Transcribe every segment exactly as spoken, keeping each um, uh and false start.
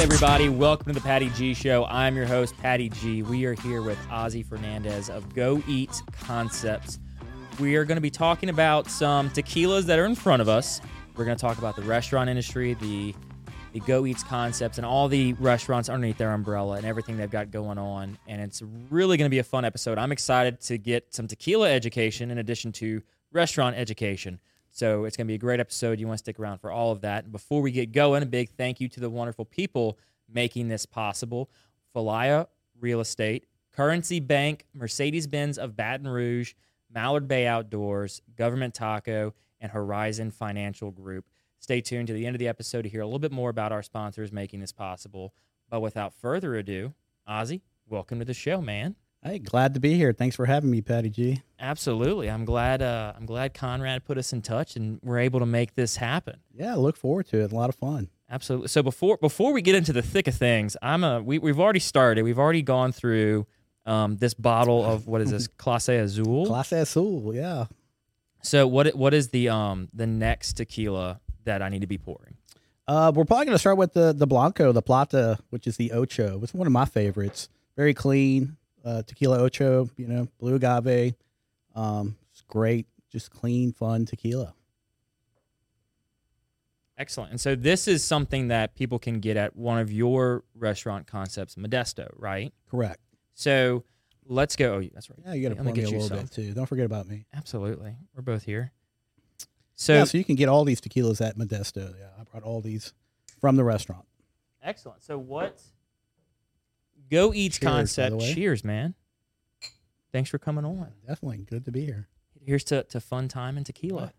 everybody. Welcome to the Patty G Show. I'm your host, Patty G. We are here with Ozzy Fernandez of Go Eats Concepts. We are going to be talking about some tequilas that are in front of us. We're going to talk about the restaurant industry, the the Go Eats Concepts, and all the restaurants underneath their umbrella and everything they've got going on. And it's really going to be a fun episode. I'm excited to get some tequila education in addition to restaurant education. So it's going to be a great episode. You want to stick around for all of that. And before we get going, a big thank you to the wonderful people making this possible. Falaya Real Estate, Currency Bank, Mercedes-Benz of Baton Rouge, Mallard Bay Outdoors, Government Taco, and Horizon Financial Group. Stay tuned to the end of the episode to hear a little bit more about our sponsors making this possible. But without further ado, Ozzy, welcome to the show, man. Hey, glad to be here. Thanks for having me, Patty G. Absolutely. I'm glad uh, I'm glad Conrad put us in touch and we're able to make this happen. Yeah, I look forward to it. A lot of fun. Absolutely. So before before we get into the thick of things, I'm a we we've already started. We've already gone through um, this bottle of what is this Clase Azul? Clase Azul, yeah. So what what is the um the next tequila that I need to be pouring? Uh, we're probably going to start with the the Blanco, the Plata, which is the Ocho. It's one of my favorites. Very clean. Uh, tequila Ocho, you know, blue agave. Um, it's great, just clean, fun tequila. Excellent. And so this is something that people can get at one of your restaurant concepts, Modesto, right? Correct. So let's go. Oh, that's right. Yeah, you got to pour me a little bit too. Don't forget about me. Absolutely. We're both here. So, yeah, so you can get all these tequilas at Modesto. Yeah, I brought all these from the restaurant. Excellent. So what? Go Eats Cheers, Concept. Cheers, man. Thanks for coming on. Definitely. Good to be here. Here's to, to fun time and tequila.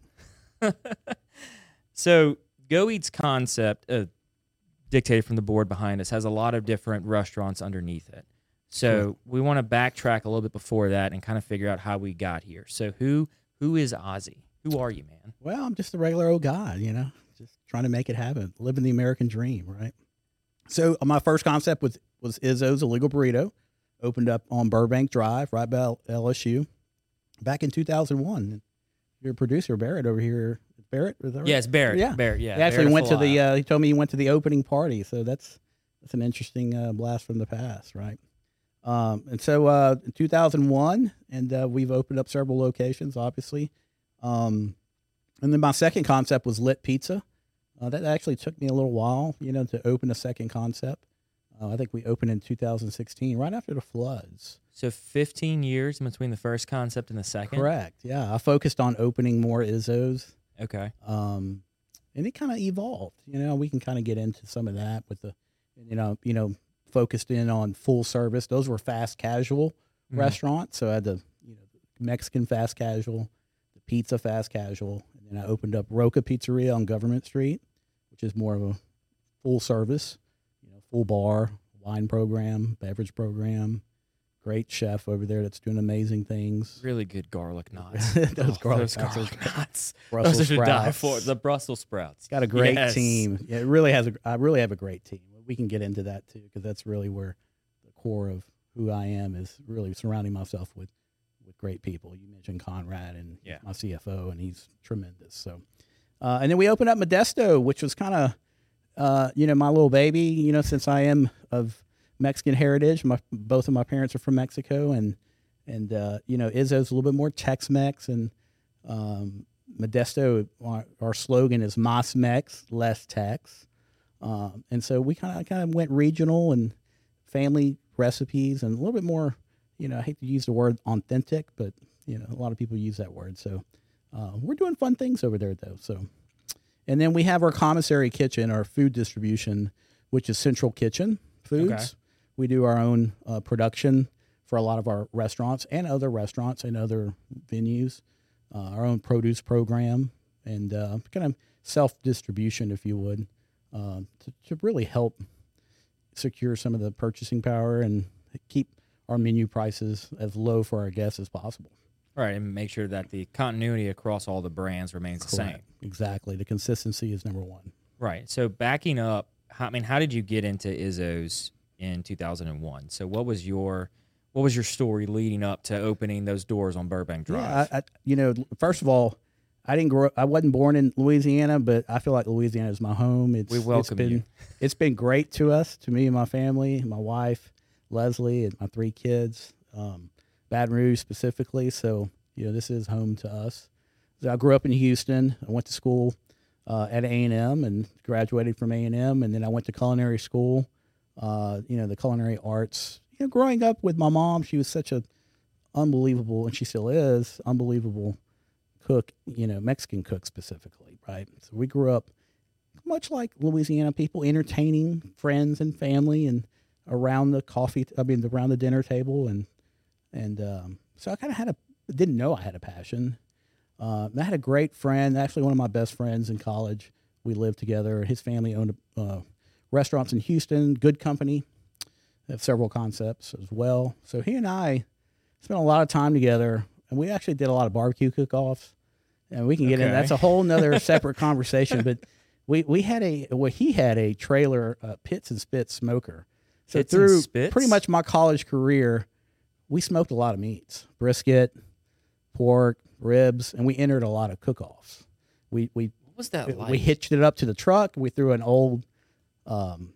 So Go Eats Concept, uh, dictated from the board behind us, has a lot of different restaurants underneath it. So sure. We want to backtrack a little bit before that and kind of figure out how we got here. So who who is Ozzy? Who are you, man? Well, I'm just a regular old guy, you know, just trying to make it happen, living the American dream, right? So my first concept was was Izzo's Illegal Burrito, opened up on Burbank Drive, right by L S U, back in two thousand one. Your producer, Barrett, over here, Barrett? Is that right? Yes, Barrett. Yeah, Barrett, yeah. He actually Barrett went to the, uh, he told me he went to the opening party, so that's that's an interesting uh, blast from the past, right? Um, and so uh, in two thousand one, and uh, we've opened up several locations, obviously. Um, and then my second concept was Lit Pizza. Uh, that actually took me a little while, you know, to open a second concept. Uh, I think we opened in two thousand sixteen, right after the floods. So fifteen years in between the first concept and the second? Correct, yeah. I focused on opening more Izzo's. Okay. Um, and it kind of evolved. You know, we can kind of get into some of that with the, you know, you know, focused in on full service. Those were fast casual mm-hmm. restaurants. So I had the, you know, Mexican fast casual, the pizza fast casual. And then I opened up Roca Pizzeria on Government Street, which is more of a full service, you know, full bar, wine program, beverage program. Great chef over there that's doing amazing things. Really good garlic knots. those oh, garlic, those knots, garlic knots. Brussels those are die sprouts. for. The Brussels sprouts. It's got a great yes. team. Yeah, it really has. A, I really have a great team. We can get into that too, because that's really where the core of who I am is really surrounding myself with, with great people. You mentioned Conrad, and yeah. my C F O, and he's tremendous. So, uh, and then we opened up Modesto, which was kind of, uh, you know, my little baby. You know, since I am of Mexican heritage, my both of my parents are from Mexico, and and uh, you know, Izzo's a little bit more Tex-Mex, and um, Modesto, our, our slogan is Más Mex, less Tex, um, and so we kind of kind of went regional and family recipes, and a little bit more, you know, I hate to use the word authentic, but you know, a lot of people use that word, so uh, we're doing fun things over there though. So, and then we have our commissary kitchen, our food distribution, which is Central Kitchen Foods. Okay. We do our own uh, production for a lot of our restaurants and other restaurants and other venues, uh, our own produce program, and uh, kind of self-distribution, if you would, uh, to, to really help secure some of the purchasing power and keep our menu prices as low for our guests as possible. Right, and make sure that the continuity across all the brands remains Correct. the same. Exactly. The consistency is number one. Right. So backing up, how, I mean, how did you get into Izzo's in two thousand one? So what was your what was your story leading up to opening those doors on Burbank Drive? Yeah, I, I, you know, first of all, I didn't grow. I wasn't born in Louisiana, but I feel like Louisiana is my home. It's We welcome it's been, you. It's been great to us, to me and my family, my wife, Leslie, and my three kids. Um, Baton Rouge specifically. So you know, this is home to us. So I grew up in Houston. I went to school uh, at A and M and graduated from A and M, and then I went to culinary school. Uh, you know, the culinary arts. You know, growing up with my mom, she was such a unbelievable, and she still is, unbelievable cook, you know, Mexican cook specifically, right? So we grew up much like Louisiana people, entertaining friends and family and around the coffee, I mean, around the dinner table. And, and um, so I kind of had a, didn't know I had a passion. Uh, I had a great friend, actually one of my best friends in college. We lived together. His family owned uh, restaurants in Houston, good company. They have several concepts as well. So he and I spent a lot of time together. And we actually did a lot of barbecue cook-offs, and we can get Okay. in. That's a whole nother separate conversation. But we, we had a well, he had a trailer uh, Pits and Spits smoker. So Pits and through Spits? pretty much my college career, we smoked a lot of meats, brisket, pork, ribs, and we entered a lot of cook-offs. We we What was that like? we hitched it up to the truck. We threw an old um,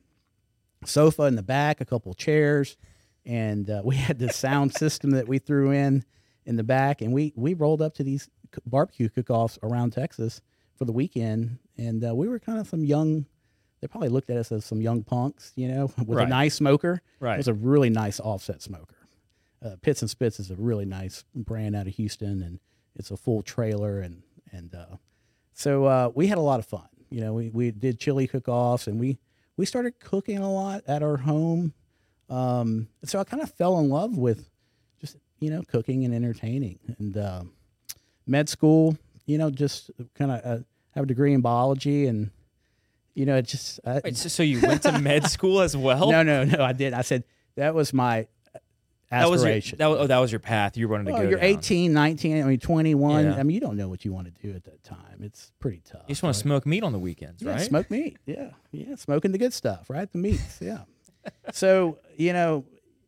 sofa in the back, a couple chairs, and uh, we had this sound system that we threw in in the back, and we we rolled up to these c- barbecue cook-offs around Texas for the weekend, and uh, we were kind of some young. They probably looked at us as some young punks, you know, with Right. a nice smoker. Right. It was a really nice offset smoker. Uh, Pits and Spits is a really nice brand out of Houston, and it's a full trailer, and and uh, so uh, we had a lot of fun. You know, we we did chili cook-offs, and we we started cooking a lot at our home. Um, and so I kind of fell in love with just, you know, cooking and entertaining. And uh, med school, you know, just kind of uh, have a degree in biology, and you know, it just I, Wait, so, so you went to med school as well? no, no, no, I did. I said that was my that was your, aspiration. that was, oh, that was your path. You wanted to Well, go you're down. eighteen, nineteen, I mean, twenty-one. Yeah. I mean, you don't know what you want to do at that time. It's pretty tough. You just want to right? smoke meat on the weekends, Yeah, right? smoke meat. Yeah, yeah, smoking the good stuff, right? The meats. Yeah. So you know,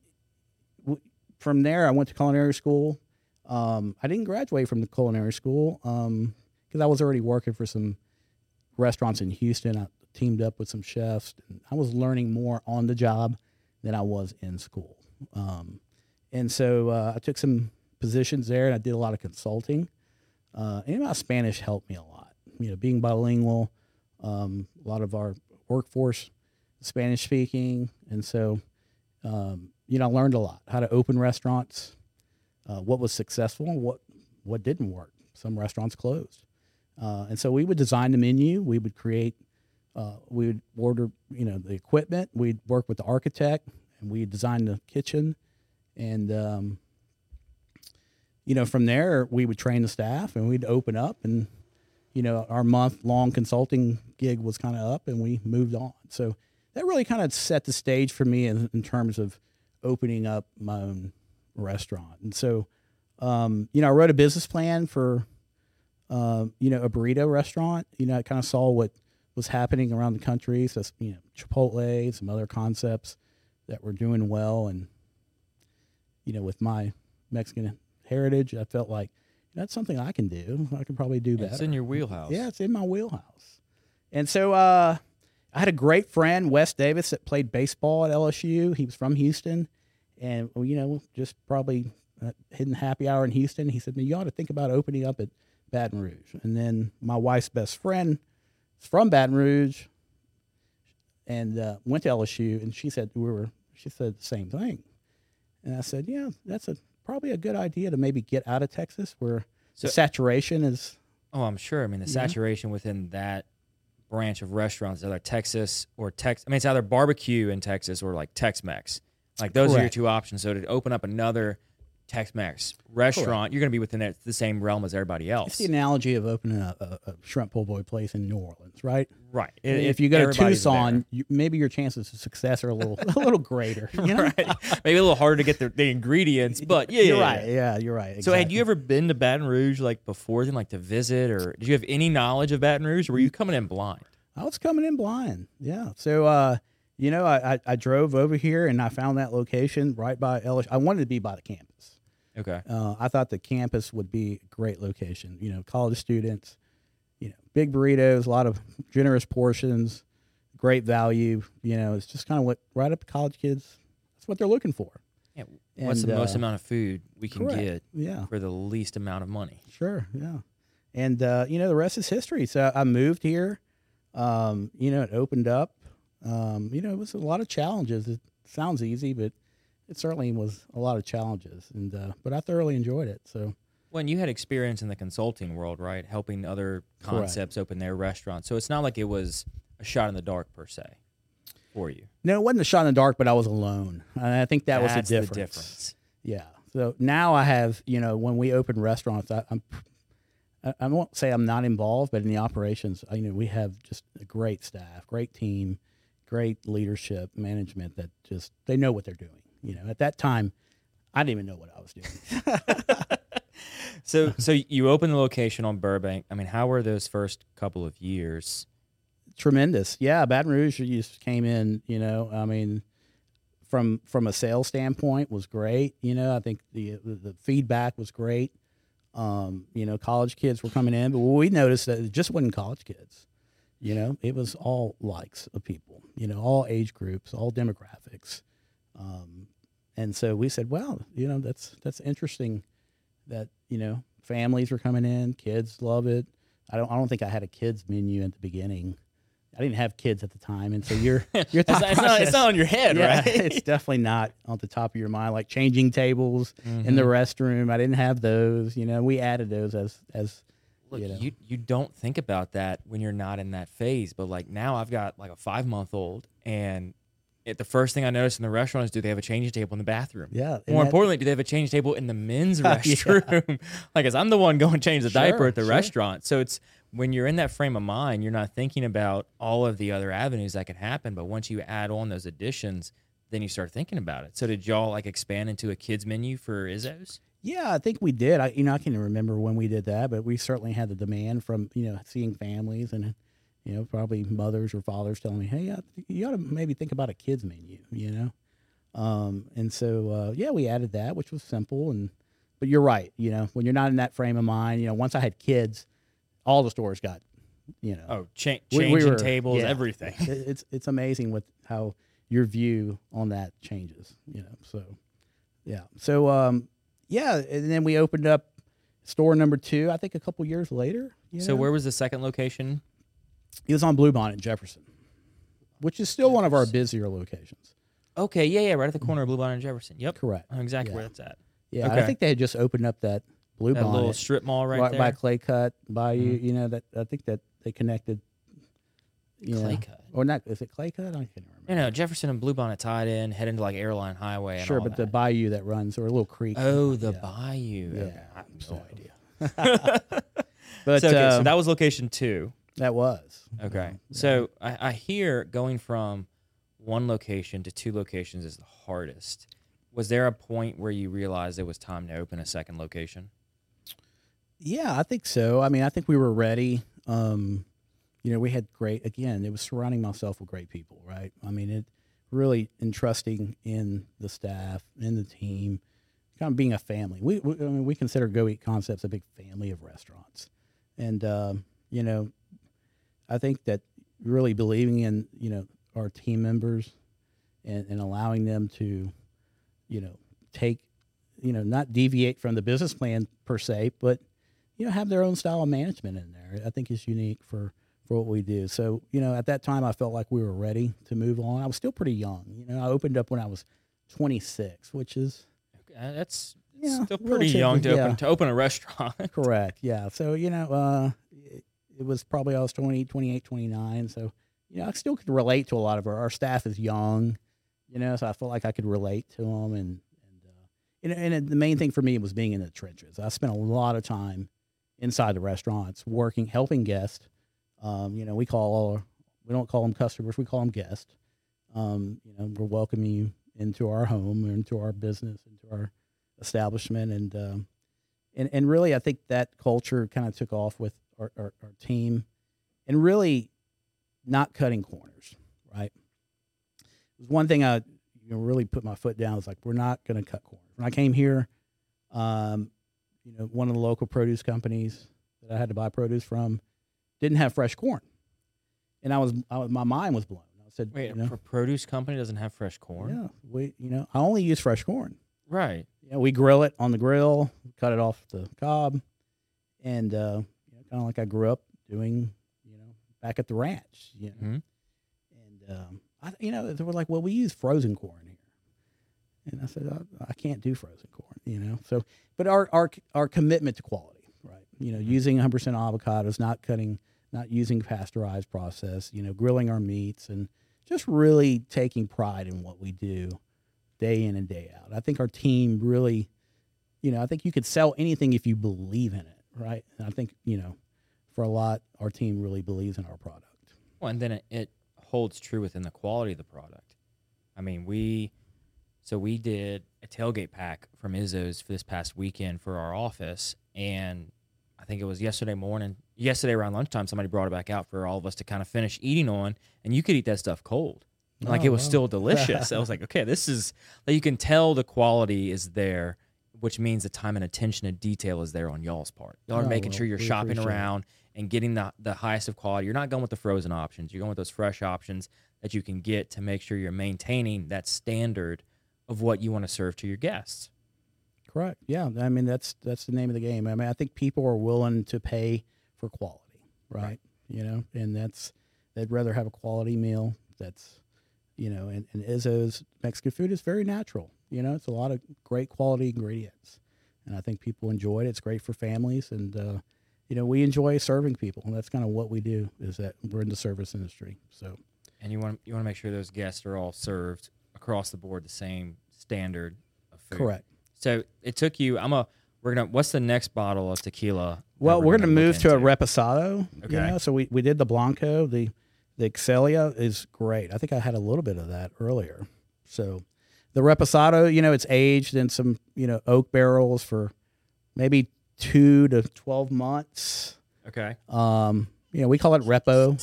w- from there, I went to culinary school. Um, I didn't graduate from the culinary school because I was already working for some restaurants in Houston. I teamed up with some chefs, and I was learning more on the job than I was in school. Um, and so uh, I took some positions there, and I did a lot of consulting. Uh, and my Spanish helped me a lot. You know, being bilingual, um, a lot of our workforce Spanish speaking, and so um, you know, I learned a lot how to open restaurants, uh, what was successful, and what what didn't work. Some restaurants closed, uh, and so we would design the menu. We would create. Uh, we would order, you know, the equipment. We'd work with the architect, and we design the kitchen, and um, you know, from there we would train the staff, and we'd open up, and you know, our month-long consulting gig was kind of up, and we moved on. So that really kind of set the stage for me in, in terms of opening up my own restaurant. And so, um, you know, I wrote a business plan for, uh, you know, a burrito restaurant. You know, I kind of saw what was happening around the country. So, you know, Chipotle, some other concepts that were doing well. And, you know, with my Mexican heritage, I felt like that's something I can do. I can probably do better. It's in your wheelhouse. Yeah, it's in my wheelhouse. And so uh, I had a great friend, Wes Davis, that played baseball at L S U. He was from Houston. And, you know, just probably uh, hidden happy hour in Houston. He said, man, you ought to think about opening up at Baton Rouge. And then my wife's best friend is from Baton Rouge and uh, went to L S U. And she said, we were, she said the same thing. And I said, yeah, that's a probably a good idea to maybe get out of Texas where So- the saturation is. Oh, I'm sure. I mean, the Yeah. saturation within that branch of restaurants, either Texas or Tex. I mean, it's either barbecue in Texas or like Tex-Mex. Like those are your Correct. two options. So to open up another Tex-Mex restaurant, you're going to be within that, the same realm as everybody It's else. the analogy of opening a, a, a shrimp po' boy place in New Orleans, right? Right. If you go to everybody's Tucson, you, maybe your chances of success are a little a little greater. You know? there. Right. Maybe a little harder to get the, the ingredients, but yeah, you're yeah, right. yeah. Yeah, you're right. So had exactly. you ever been to Baton Rouge like before then, like to visit, or did you have any knowledge of Baton Rouge, or were you coming in blind? I was coming in blind. Yeah. So, uh, you know, I, I, I drove over here and I found that location right by L S U. I wanted to be by the campus. Okay. Uh, I thought the campus would be a great location. You know, college students, you know, big burritos, a lot of generous portions, great value. You know, it's just kind of what right up to college kids. That's what they're looking for. Yeah. What's And, the most uh, amount of food we can correct. get Yeah. for the least amount of money? Sure. Yeah. And, uh, you know, the rest is history. So I moved here. Um, you know, it opened up. Um, you know, it was a lot of challenges. It sounds easy, but it certainly was a lot of challenges. And, uh, but I thoroughly enjoyed it. So, When you had experience in the consulting world, right, helping other concepts open their restaurants, so it's not like it was a shot in the dark per se for you. no, it wasn't a shot in the dark, but I was alone. And I think that was the That's difference. the difference. Yeah. So now I have, you know, when we open restaurants, I, I'm, I, I won't say I'm not involved, but in the operations, I, you know, we have just a great staff, great team, great leadership, management that just, they know what they're doing. You know, at that time, I didn't even know what I was doing. So, so you opened the location on Burbank. I mean, how were those first couple of years? Tremendous. Yeah. Baton Rouge just came in, you know, I mean, from, from a sales standpoint was great. You know, I think the, the, the feedback was great. Um, you know, college kids were coming in, but we noticed that it just wasn't college kids. You know, it was all likes of people, you know, all age groups, all demographics. Um, and so we said, well, you know, that's, that's interesting that, you know, families were coming in, kids love it. I don't, I don't think I had a kids menu at the beginning. I didn't have kids at the time. And so you're, you're It's, not, it's, not, it's not on your head, yeah, right? It's definitely not on the top of your mind, like changing tables Mm-hmm. in the restroom. I didn't have those, you know, we added those as, as, Look, you know. you you don't think about that when you're not in that phase. But like now, I've got like a five month old, and it, the first thing I notice in the restaurant is, do they have a changing table in the bathroom? Yeah. and More that- importantly, do they have a change table in the men's Yeah. restroom? Like, as I'm the one going to change the diaper Sure, at the sure. restaurant. So it's when you're in that frame of mind, you're not thinking about all of the other avenues that could happen. But once you add on those additions, then you start thinking about it. So did y'all like expand into a kids menu for Izzo's? Yeah, I think we did. I, you know, I can't even remember when we did that, but we certainly had the demand from, you know, seeing families and, you know, probably mothers or fathers telling me, hey, I, you ought to maybe think about a kids menu, you know? Um, and so, uh, yeah, we added that, which was simple. And, but you're right. You know, when you're not in that frame of mind, you know, once I had kids, all the stores got, you know, Oh, cha- We- we changing were- tables, yeah. everything. it- it's, it's amazing with how your view on that changes, you know? So, yeah. So, um, yeah, and then we opened up store number two, I think a couple years later. You So know? where was the second location? It was on Bluebonnet in Jefferson, which is still one of our busier locations. Okay, yeah, yeah, right at the corner of Bluebonnet and Jefferson. Yep. Correct. I know exactly Yeah. where that's at. Yeah, Okay. I think they had just opened up that That little Bluebonnet strip mall right, right there. by Clay Cut, Bayou. Mhm. You know that I think that they connected. You Clay know, Cut. or not? Is it Clay Cut? I can't remember. No, no, Jefferson and Bluebonnet tied in, head into like Airline Highway and Sure, all but the that. Bayou that runs, or a little creek. Oh, the yeah. Bayou. Yeah, Okay, I have no so- idea. But so, okay, so um, that was location two. that was Okay. Yeah. So I, I hear going from one location to two locations is the hardest. Was there a point where you realized it was time to open a second location? Yeah, I think so. I mean, I think we were ready. Um, you know, we had great, again, it was surrounding myself with great people, right? I mean, it really entrusting in the staff, in the team, kind of being a family. We, we I mean, we consider Go Eat Concepts a big family of restaurants. And, um, you know, I think that really believing in, you know, our team members and, and allowing them to, you know, take, you know, not deviate from the business plan per se, but, you know, have their own style of management in there, I think is unique for, for what we do. So, you know, at that time, I felt like we were ready to move on. I was still pretty young. You know, I opened up when I was twenty-six, which is Uh, that's Yeah, still pretty relatively, young to yeah. open to open a restaurant. correct. Yeah. So, you know, uh, it, it was probably I was twenty, twenty-eight, twenty-nine. So, you know, I still could relate to a lot of our, our staff is young, you know, so I felt like I could relate to them. And, and, uh, and, and the main thing for me was being in the trenches. I spent a lot of time inside the restaurants working, helping guests. Um, you know, we call all our, we don't call them customers, we call them guests. Um, you know, we're welcoming you into our home, into our business, into our establishment. And, um, and, and really, I think that culture kind of took off with our, our, our team and really not cutting corners, right? It was one thing I you know, really put my foot down. It's like, we're not going to cut corners. When I came here, Um, you know, one of the local produce companies that I had to buy produce from didn't have fresh corn, and I was, I was my mind was blown. I said, Wait, you know, a produce company doesn't have fresh corn? yeah, we, you know, I only use fresh corn. Right. You know, we grill it on the grill, cut it off the cob, and uh, you know, kind of like I grew up doing, you know, back at the ranch. You know, Mm-hmm. and um, I, you know, they were like, "Well, we use frozen corn here," and I said, "I, I can't do frozen corn," you know. So, but our our our commitment to quality, right? You know, using one hundred percent avocados, not cutting, not using pasteurized process, you know, grilling our meats, and just really taking pride in what we do, day in and day out. I think our team really, you know, I think you could sell anything if you believe in it, right? And I think, you know, for a lot, our team really believes in our product. Well, and then it, it holds true within the quality of the product. I mean, we, so we did a tailgate pack from Izzo's for this past weekend for our office, and I think it was yesterday morning, yesterday around lunchtime, somebody brought it back out for all of us to kind of finish eating on, and you could eat that stuff cold. Like, Oh, it was wow. still delicious. I was like, okay, this is, like, you can tell the quality is there, which means the time and attention to detail is there on y'all's part. Y'all are Oh, making well, sure you're we shopping appreciate it. around and getting the, the highest of quality. You're not going with the frozen options. You're going with those fresh options that you can get to make sure you're maintaining that standard of what you want to serve to your guests. Correct. Yeah. I mean, that's that's the name of the game. I mean, I think people are willing to pay for quality, right? Right. You know, and that's, they'd rather have a quality meal that's, you know, and, and Izzo's Mexican food is very natural. You know, it's a lot of great quality ingredients. And I think people enjoy it. It's great for families. And, uh, you know, we enjoy serving people. And that's kind of what we do, is that we're in the service industry. So, And you want you want to make sure those guests are all served across the board the same standard of food. correct. So it took you. I'm a. We're gonna. What's the next bottle of tequila? that Well, we're, going to look move to a into? reposado. Okay. You know, so we, we did the Blanco. The the Excelia is great. I think I had a little bit of that earlier. So the reposado, you know, it's aged in some, you know, oak barrels for maybe two to twelve months. Okay. Um, you know, we call it repo.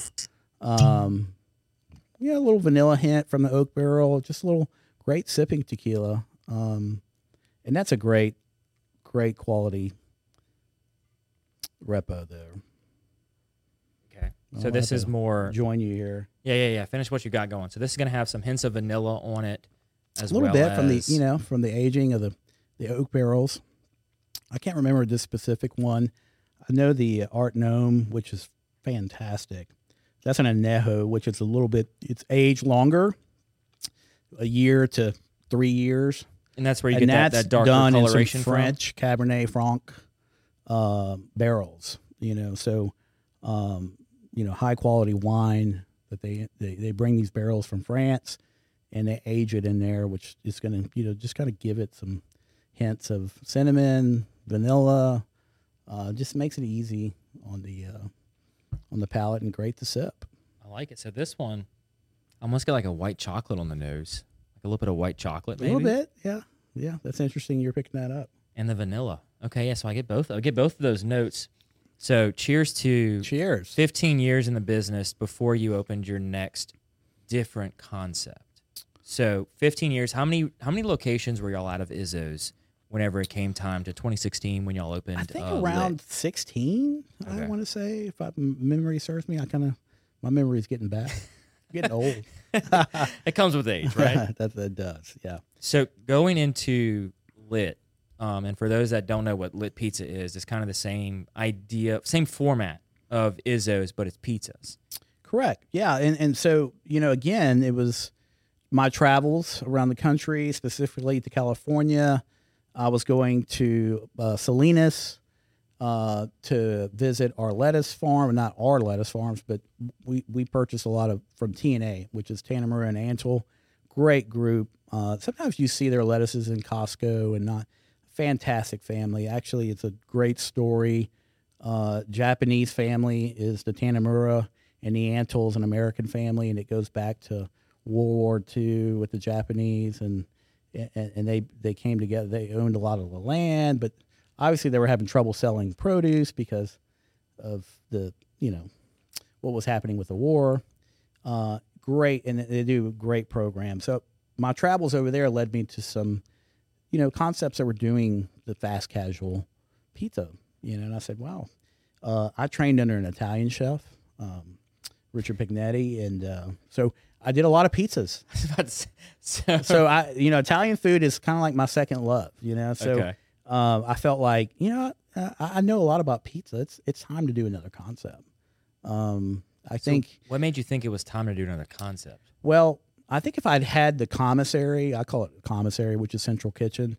Um, yeah, a little vanilla hint from the oak barrel. Just a little great sipping tequila. Um, and that's a great, great quality repo there. Okay. So I'll this have is to more. Join you here. Yeah, yeah, yeah. Finish what you got going. So this is gonna have some hints of vanilla on it, as A little well bit from the, as- you know, from the aging of the, the oak barrels. I can't remember this specific one. I know the Art Gnome, which is fantastic. That's an añejo, which is a little bit, it's aged longer, a year to three years. and that's where you And get that, that's that darker done in some coloration from. French Cabernet Franc uh, barrels, you know, so, um, you know, high quality wine that they, they, they bring these barrels from France and they age it in there, which is going to, you know, just kind of give it some hints of cinnamon, vanilla, uh, just makes it easy on the, uh, on the palate and great to sip. I like it. So this one, I almost got like a white chocolate on the nose, like a little bit of white chocolate, A maybe. little bit. Yeah. Yeah. That's interesting. You're picking that up. And the vanilla. Okay, yeah. So I get both. I get both of those notes. So cheers to Cheers. fifteen years in the business before you opened your next different concept. So fifteen years. How many how many locations were y'all out of Izzo's whenever it came time to twenty sixteen when y'all opened? I think uh, around Lit? sixteen, Okay. I want to say, if I, memory serves me. I kind of, my memory's getting bad. Getting old. It comes with age, right? that, that does, yeah. So going into Lit, um, and for those that don't know what Lit Pizza is, it's kind of the same idea, same format of Izzo's, but it's pizzas. Correct. Yeah. And, and so, you know, again, it was my travels around the country, specifically to California. I was going to uh, Salinas uh, to visit our lettuce farm, not our lettuce farms, but we, we purchased a lot of from T N A, which is Tana Maria and Antle. Great group. Uh, sometimes you see their lettuces in Costco and not. Fantastic family. Actually, it's a great story. Uh, Japanese family is the Tanamura, and the Antles, an American family, and it goes back to World War Two with the Japanese, and and, and they, they came together. They owned a lot of the land, but obviously they were having trouble selling produce because of the, you know, what was happening with the war. Uh, great, and they do a great program. So my travels over there led me to some, you know, concepts that were doing the fast casual pizza. You know, and I said, wow. Uh, I trained under an Italian chef, um, Richard Pignetti, and uh, so I did a lot of pizzas. so, so I, you know, Italian food is kind of like my second love. You know, so okay. um, I felt like, you know, I, I know a lot about pizza. It's it's time to do another concept. Um, I so think. What made you think it was time to do another concept? Well, I think if I'd had the commissary, I call it commissary, which is Central Kitchen,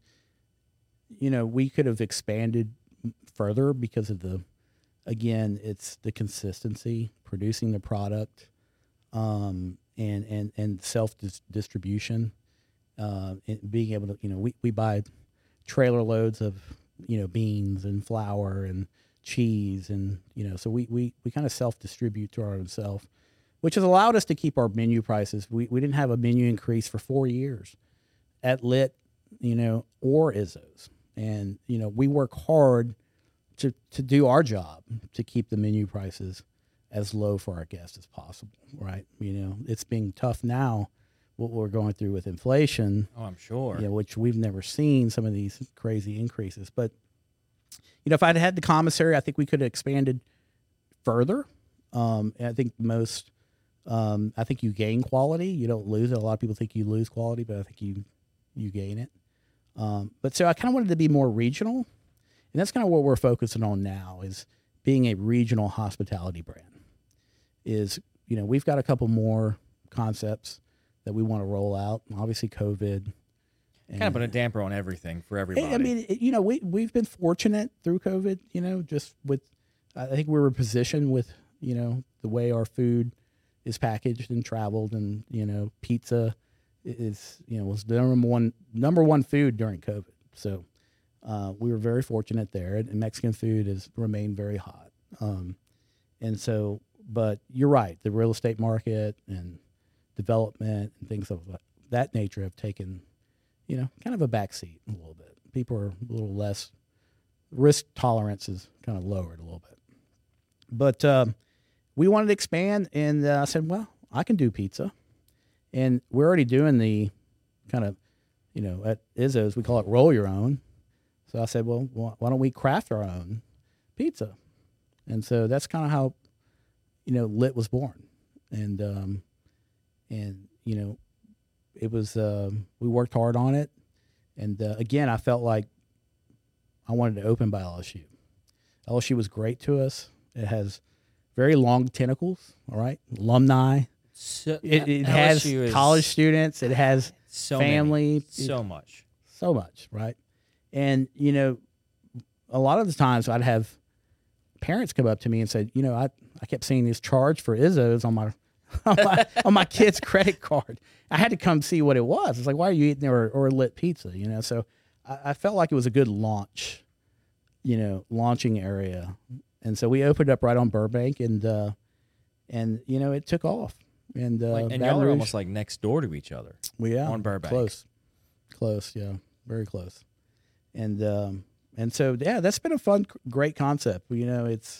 you know, we could have expanded further because of the, again, it's the consistency, producing the product, um, and, and, and self-distribution, uh, and being able to, you know, we, we buy trailer loads of, you know, beans and flour and cheese. And, you know, so we, we, we kind of self-distribute to our own self, which has allowed us to keep our menu prices. We, we didn't have a menu increase for four years at Lit, you know, or Izzo's. And, you know, we work hard to, to do our job to keep the menu prices as low for our guests as possible, right? You know, it's being tough now, what we're going through with inflation. Oh, I'm sure. You know, which we've never seen some of these crazy increases. But, you know, if I'd had the commissary, I think we could have expanded further. Um, and I think most, um, I think you gain quality. You don't lose it. A lot of people think you lose quality, but I think you, you gain it. Um, but so I kind of wanted to be more regional. And that's kind of what we're focusing on now is being a regional hospitality brand. Is, you know, we've got a couple more concepts that we want to roll out. Obviously, COVID. Kind of put a damper on everything for everybody. I mean, it, you know, we, we've been fortunate through COVID, you know, just with, I think we were positioned with, you know, the way our food is packaged and traveled, and, you know, pizza is, you know, was the number one, number one food during COVID. So uh, we were very fortunate there, and Mexican food has remained very hot. Um, and so, but you're right, the real estate market and development and things of that nature have taken, you know, kind of a backseat a little bit. People are a little less, risk tolerance is kind of lowered a little bit. But um, we wanted to expand, and uh, I said, well, I can do pizza. And we're already doing the kind of, you know, at Izzo's, we call it roll your own. So I said, well, why don't we craft our own pizza? And so that's kind of how, you know, Lit was born. And, um, and you know, it was, um, we worked hard on it. And uh, again, I felt like I wanted to open by L S U. L S U was great to us. It has very long tentacles, all right? Alumni. So, It, it has is college students. It has so family. many, so much. So much, right? And, you know, a lot of the times I'd have parents come up to me and say, you know, I, I kept seeing this charge for Izzo's on my on my, on my kid's credit card. I had to come see what it was. It's like, why are you eating there or, or Lit pizza, you know? So I, I felt like it was a good launch, you know, launching area. And so we opened up right on Burbank, and, uh, and you know, it took off. And, uh, Like, and Baton y'all are Rouge- almost like next door to each other. well, yeah, on Burbank. Close, close, yeah, very close. And um, and so yeah, that's been a fun, great concept. You know, it's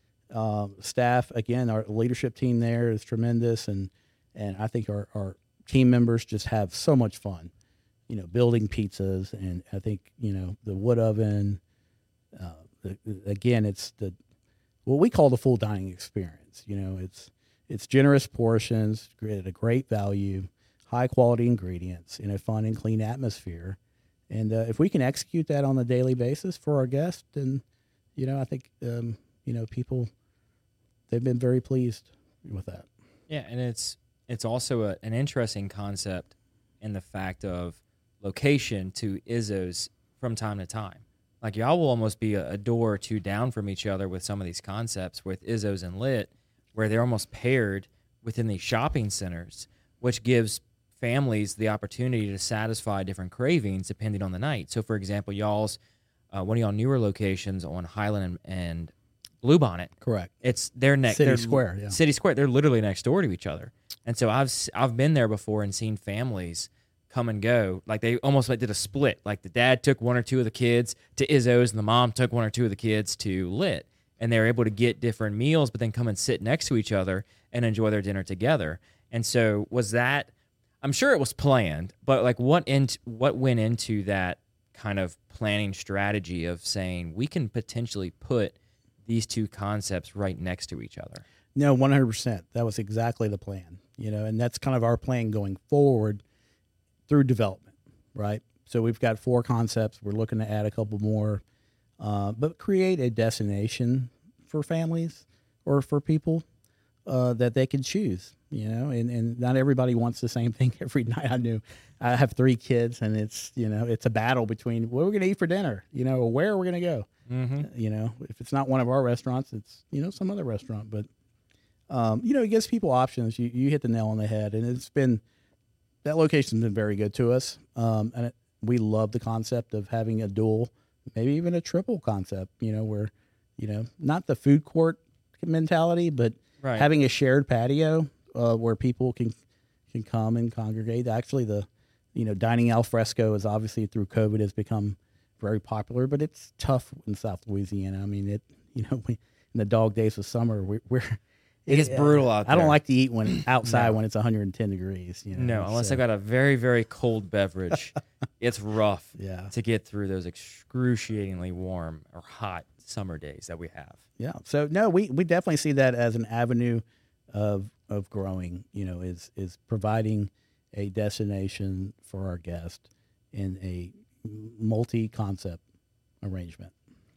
um, staff again. Our leadership team there is tremendous, and and I think our our team members just have so much fun. You know, building pizzas, and I think you know the wood oven. Uh, the, again, it's the what we call the full dining experience. You know, it's it's generous portions, at a great value, high quality ingredients in a fun and clean atmosphere. And uh, if we can execute that on a daily basis for our guests, then, you know, I think, um, you know, people, they've been very pleased with that. Yeah, and it's it's also a, an interesting concept in the fact of location to Izzo's from time to time. Like, y'all will almost be a, a door or two down from each other with some of these concepts with Izzo's and Lit, where they're almost paired within these shopping centers, which gives families the opportunity to satisfy different cravings depending on the night. So, for example, y'all's uh, one of y'all newer locations on Highland and, and Bluebonnet. Correct. It's they're next City they're, Square. Yeah. City Square. They're literally next door to each other. And so I've s- I've been there before and seen families come and go. Like, they almost like did a split. Like, the dad took one or two of the kids to Izzo's, and the mom took one or two of the kids to Lit. And they were able to get different meals, but then come and sit next to each other and enjoy their dinner together. And so was that, I'm sure it was planned, but like what in, what went into that kind of planning strategy of saying we can potentially put these two concepts right next to each other? No, one hundred percent. That was exactly the plan, you know, and that's kind of our plan going forward through development, right? So we've got four concepts. We're looking to add a couple more, uh, but create a destination for families or for people uh, that they can choose, you know, and, and not everybody wants the same thing every night. I knew I have three kids, and it's, you know, it's a battle between what we're going to eat for dinner, you know, or where we're going to go. Mm-hmm. You know, if it's not one of our restaurants, it's, you know, some other restaurant. But, um, you know, it gives people options. You, you hit the nail on the head. And it's been, that location's been very good to us. Um, and it, we love the concept of having a dual, maybe even a triple concept, you know, where, you know, not the food court mentality, but right. having a shared patio uh, where people can can come and congregate. Actually, the, you know, dining al fresco is obviously through COVID has become very popular, but it's tough in South Louisiana. I mean, it, you know, we, in the dog days of summer, we, we're, it is brutal out there. I don't like to eat when outside no. when it's one hundred ten degrees. You know, no, unless so. I got a very, very cold beverage. It's rough yeah. to get through those excruciatingly warm or hot summer days that we have. Yeah. So no, we, we definitely see that as an avenue of of growing, you know, is is providing a destination for our guest in a multi-concept arrangement.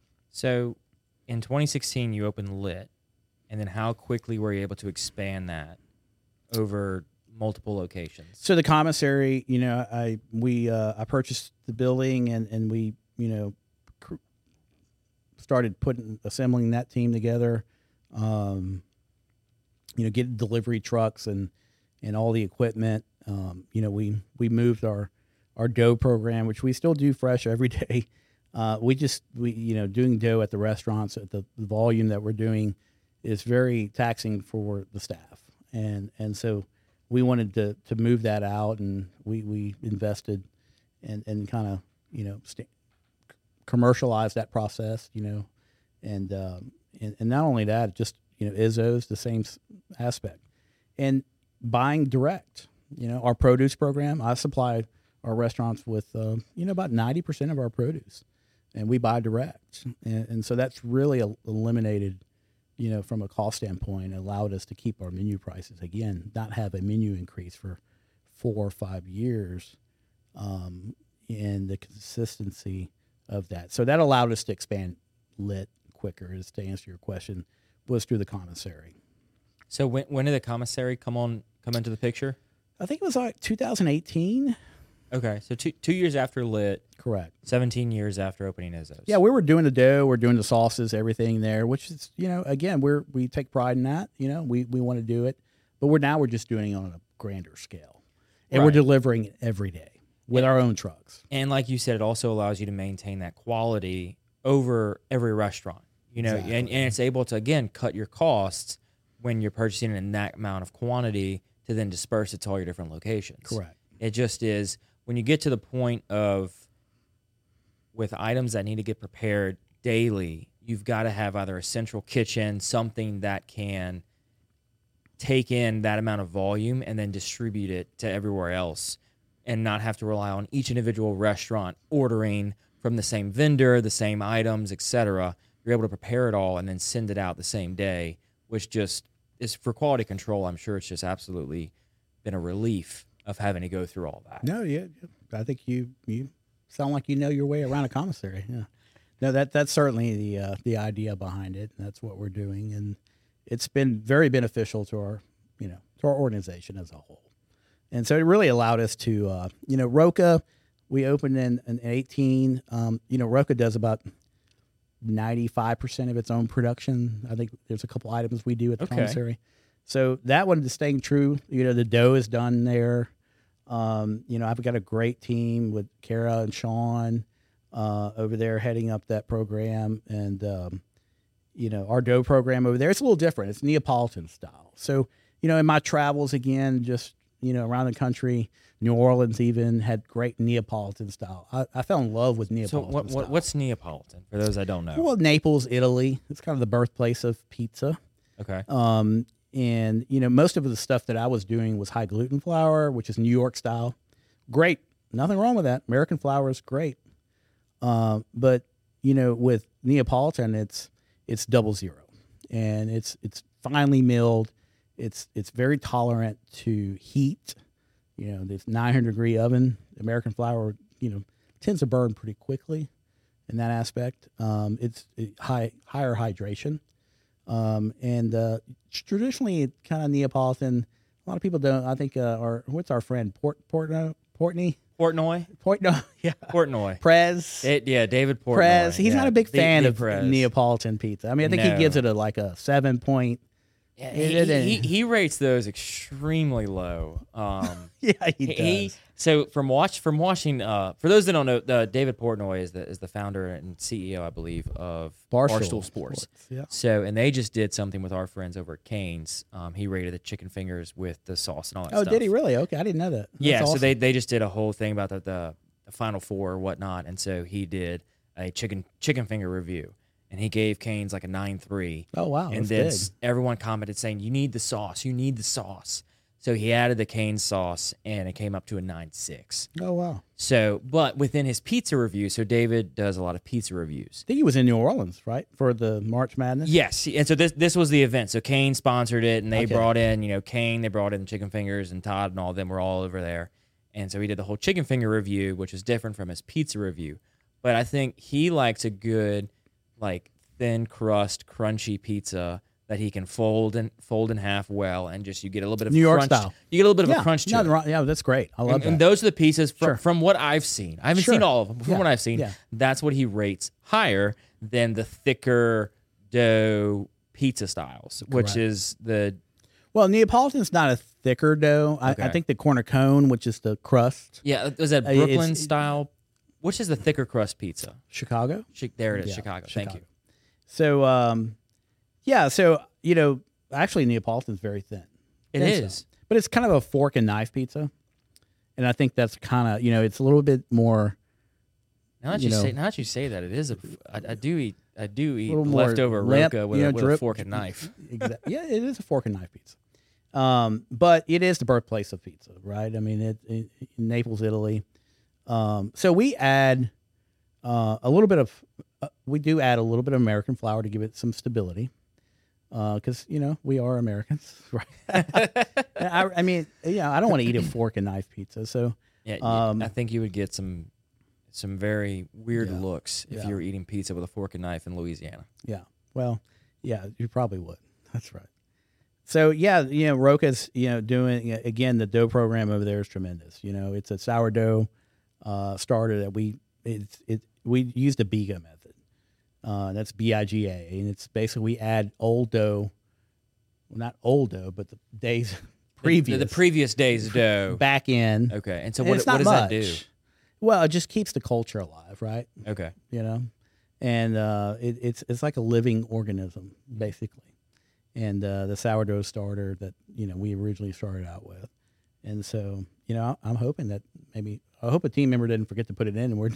So in twenty sixteen, you opened Lit, and then how quickly were you able to expand that over multiple locations? So the commissary, you know, I we uh, I purchased the building, and, and we, you know, cr- started putting assembling that team together. Um, you know, getting delivery trucks and and all the equipment. Um, you know, we we moved our our dough program, which we still do fresh every day. Uh, we just we you know doing dough at the restaurants at the, the volume that we're doing is very taxing for the staff, and and so we wanted to to move that out, and we we invested and and kind of you know st- commercialize that process, you know, and um, and and not only that, just you know Izzo's the same aspect, and buying direct. You know, our produce program, I supply our restaurants with, uh, you know, about ninety percent of our produce, and we buy direct. And, and so that's really el- eliminated, you know, from a cost standpoint, allowed us to keep our menu prices. Again, not have a menu increase for four or five years, um, and the consistency of that. So that allowed us to expand Lit quicker, is to answer your question, was through the commissary. So when when did the commissary come on, come into the picture? I think it was like two thousand eighteen. Okay, so two two years after Lit. Correct. seventeen years after opening Izzo's. Yeah, we were doing the dough, we're doing the sauces, everything there, which is, you know, again, we're we take pride in that. You know, we, we want to do it, but we're now we're just doing it on a grander scale, and right. we're delivering it every day with and, our own trucks. And like you said, it also allows you to maintain that quality over every restaurant. You know, exactly. and, and it's able to again cut your costs when you're purchasing in that amount of quantity to then disperse it to all your different locations. Correct. It just is, when you get to the point of, with items that need to get prepared daily, you've got to have either a central kitchen, something that can take in that amount of volume and then distribute it to everywhere else, and not have to rely on each individual restaurant ordering from the same vendor, the same items, et cetera. You're able to prepare it all and then send it out the same day, which just is, for quality control, I'm sure it's just absolutely been a relief of having to go through all that. No, yeah, I think you you sound like you know your way around a commissary. Yeah, no, that that's certainly the uh, the idea behind it, and that's what we're doing, and it's been very beneficial to our you know to our organization as a whole, and so it really allowed us to uh, you know Roca, we opened in in eighteen. Um, you know Roca does about ninety-five percent of its own production. I think there's a couple items we do at the okay. commissary. So that one is staying true. You know, the dough is done there. Um, you know, I've got a great team with Kara and Sean uh, over there heading up that program. And, um, you know, our dough program over there, it's a little different. It's Neapolitan style. So, you know, in my travels, again, just, you know, around the country, New Orleans even had great Neapolitan style. I, I fell in love with Neapolitan so what, style. what, what's Neapolitan, for those I don't know? Well, Naples, Italy. It's kind of the birthplace of pizza. Okay. Um, and, you know, most of the stuff that I was doing was high gluten flour, which is New York style. Great. Nothing wrong with that. American flour is great. Uh, but you know, with Neapolitan, it's it's double zero, and it's it's finely milled. It's it's very tolerant to heat. You know, this nine hundred degree oven. American flour, you know, tends to burn pretty quickly in that aspect. Um, it's it, high higher hydration, um, and uh, traditionally, kind of Neapolitan. A lot of people don't. I think uh, our what's our friend Port Portno Portney Portnoy, Portno yeah Portnoy, Prez. It, yeah, David Portnoy. Prez. He's yeah. not a big The- fan the of Prez. Neapolitan pizza. I mean, I think No. he gives it a like a seven point. Yeah, It- he, it- he, he rates those extremely low. Um, Yeah, he he, does. he- so from watch from watching. Uh, for those that don't know, uh, David Portnoy is the is the founder and C E O, I believe, of Barstool Barstool, Sports. Sports, yeah. So, and they just did something with our friends over at Cane's. Um, he rated the chicken fingers with the sauce and all that Oh, stuff. did he really? Okay, I didn't know that. That's Yeah, so awesome. they, they just did a whole thing about the, the the Final Four or whatnot, and so he did a chicken chicken finger review, and he gave Cane's like a nine three. Oh wow, and that's then big. s- everyone commented saying, "You need the sauce, you need the sauce." So he added the Cane's sauce, and it came up to a nine six. Oh wow. So, but within his pizza review, so David does a lot of pizza reviews. I think he was in New Orleans, right, for the March Madness. Yes, and so this this was the event. So Kane sponsored it, and they Okay. brought in, you know, Kane. They brought in chicken fingers, and Todd and all of them were all over there. And so he did the whole chicken finger review, which is different from his pizza review. But I think he likes a good, like thin crust, crunchy pizza that he can fold and fold in half well, and just you get a little bit of New York crunch. style. You get a little bit of yeah, a crunch to nothing it. wrong- Yeah, that's great. I love And, that. and those are the pieces from, Sure. from what I've seen. I haven't Sure. seen all of them. From Yeah. what I've seen, Yeah. that's what he rates higher than the thicker dough pizza styles, which Correct. is the well, Neapolitan's not a thicker dough. I, I Okay. think the corner cone, which is the crust, yeah. Was that Uh, it's- Brooklyn it- style? Which is the thicker crust pizza? Chicago. Chi- there it is, Yeah, Chicago. Thank you. So, um, yeah, so you know, actually, Neapolitan's very thin. It Thin is. stuff. But it's kind of a fork and knife pizza, and I think that's kind of you know, it's a little bit more. Now that you you, know- say, now that you say that, it is a. I, I do eat. I do eat Little more leftover lamp, roca with, you know, a, with a drip- fork and knife. Exactly. Yeah, it is a fork and knife pizza. Um, but it is the birthplace of pizza, right? I mean, it, it in Naples, Italy. Um, so we add uh, a little bit of, uh, we do add a little bit of American flour to give it some stability, because you know we are Americans, right? I, I mean, yeah, I don't want to eat a fork and knife pizza, so Yeah, yeah, Um, I think you would get some some very weird Yeah. looks if Yeah. you were eating pizza with a fork and knife in Louisiana. yeah. Well, yeah, you probably would. That's right. So yeah, you know, Roca's you know doing again the dough program over there is tremendous. You know, it's a sourdough uh, starter that we it's it we use the Biga method. Uh, that's B I G A, and it's basically we add old dough, well, not old dough, but the days The- previous the, the previous day's dough. back in. Okay, and so And what, it's what not does much. that do? Well, it just keeps the culture alive, right? Okay, You know, and uh, it, it's it's like a living organism basically. And uh, the sourdough starter that you know we originally started out with, and so you know I'm hoping that maybe I hope a team member didn't forget to put it in. And we're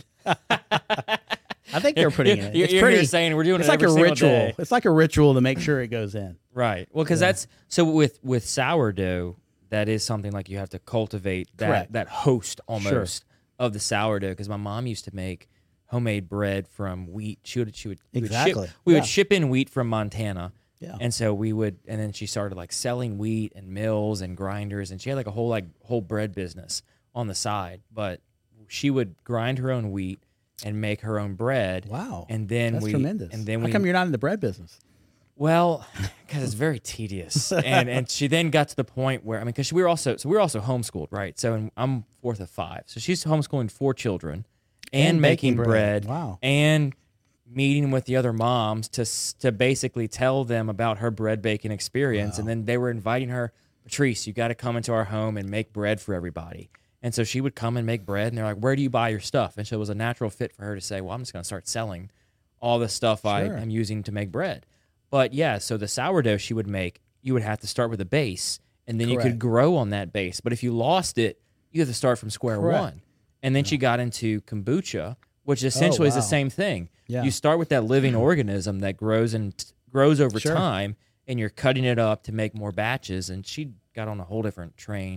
I think they're putting it in. You're, It's you're pretty. here saying we're doing It's it like every a single ritual. day. It's like a ritual to make sure it goes in. Right. Well, because that's so with with sourdough, that is something like you have to cultivate that Correct. that host almost of the sourdough. Because my mom used to make homemade bread from wheat. She would she would we would Exactly. ship, we Yeah. would ship in wheat from Montana. Yeah. And so we would, and then she started like selling wheat and mills and grinders, and she had like a whole like whole bread business on the side. But she would grind her own wheat and make her own bread. Wow. And then That's we, tremendous. and then How we, come you're not in the bread business? well, because it's very tedious, and and she then got to the point where I mean, because we were also so we were also homeschooled, right? So and I'm fourth of five, so she's homeschooling four children, and, And making baking bread, bread. Wow. and meeting with the other moms to s- to basically tell them about her bread baking experience, and then they were inviting her, Patrice, you got to come into our home and make bread for everybody. And so she would come and make bread, and they're like, "Where do you buy your stuff?" And so it was a natural fit for her to say, "Well, I'm just going to start selling all the stuff I Sure. am using to make bread." But yeah, so the sourdough she would make, you would have to start with a base, and then you Correct. could grow on that base. But if you lost it, you have to start from square Correct. one. And then she got into kombucha, which essentially is the wow. same thing. Yeah. You start with that living organism that grows and t- grows over Sure. time, and you're cutting it up to make more batches. And she got on a whole different train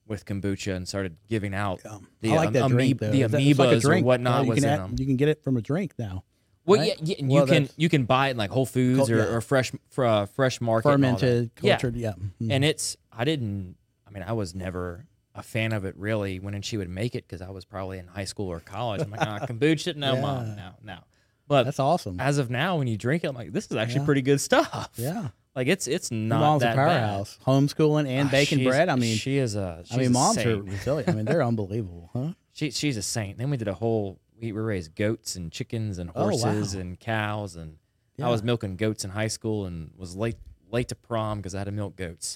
with kombucha and started giving out Yeah. the I like am- that ame- drink, though. the It's like a amoebas or drink. whatnot Yeah, you was can in add- them. You can get it from a drink now. Well, right? yeah, yeah, Well, you can that's- you can buy it in like Whole Foods Co- or, yeah. or fresh fr- uh, fresh market and all that. Fermented, Yeah. cultured, yeah. Mhm. And it's I didn't I mean I was never a fan of it really when she would make it because I was probably in high school or college. I'm like, ah, kombucha, no, Yeah. mom, no, no. But That's awesome. as of now, when you drink it, I'm like, this is actually Yeah. pretty good stuff. Yeah. Like it's it's Your not mom's that a powerhouse. Homeschooling and bad. baking She's- bread. I mean, she is a. She's I mean, a moms are saint. resilient. I mean, they're unbelievable, huh? She she's a saint. Then we did a whole. We, we raised goats and chickens and Oh, wow. horses and cows, and Yeah. I was milking goats in high school and was late late to prom because I had to milk goats.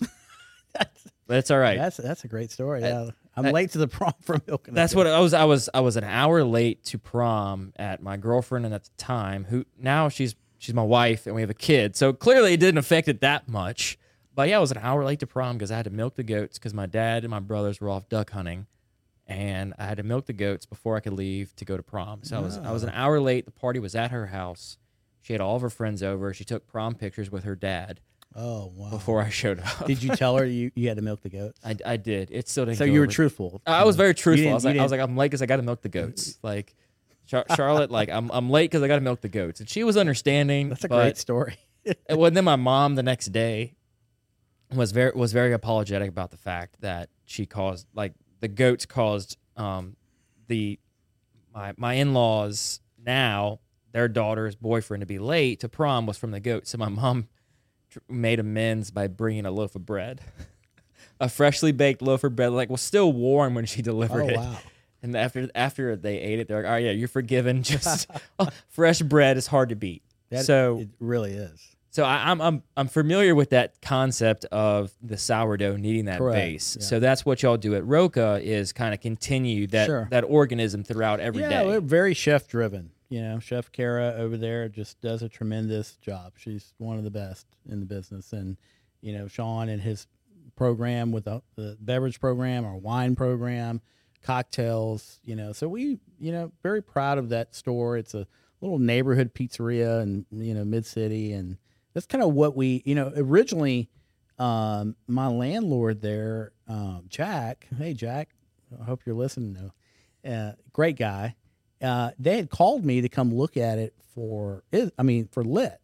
But it's all right. That's that's a great story. Yeah, I'm that- late to the prom for milking. a That's goat. what I was. I was. I was an hour late to prom at my girlfriend, and at the time, who now she's she's my wife, and we have a kid. So clearly, it didn't affect it that much. But yeah, I was an hour late to prom because I had to milk the goats because my dad and my brothers were off duck hunting, and I had to milk the goats before I could leave to go to prom. So I was I was an hour late. The party was at her house. She had all of her friends over. She took prom pictures with her dad Oh wow! before I showed up. Did you tell her you, you had to milk the goats? I, I did. It still didn't. So go you were over. truthful. I was very You truthful. I didn't- was you like, I was didn't- like, I'm late because I got to milk the goats. Like, Char- Charlotte, like, I'm I'm late because I got to milk the goats, and she was understanding. That's a but, great story. And well, then my mom the next day was very was very apologetic about the fact that she caused like the goats caused um the my my in laws now their daughter's boyfriend to be late to prom was from the goats. So my mom tr- made amends by bringing a loaf of bread. A freshly baked loaf of bread, like was still warm when she delivered Oh it. wow! And after after they ate it, they're like, "Oh yeah, you're forgiven." Just oh, fresh bread is hard to beat. That, so it really is. so I, I'm I'm I'm familiar with that concept of the sourdough needing that Correct, base. yeah. So that's what y'all do at Roca is kind of continue that Sure. that organism throughout every yeah, day. we're very chef driven. You know, Chef Kara over there just does a tremendous job. She's one of the best in the business, and you know, Sean and his program with the, the beverage program, our wine program, cocktails. You know, so we, you know, very proud of that store. It's a little neighborhood pizzeria and you know mid city, and that's kind of what we, you know, originally. Um, my landlord there, um, Jack. Hey, Jack. I hope you're listening. Though. Uh, great guy. Uh, they had called me to come look at it for, I mean, for lit,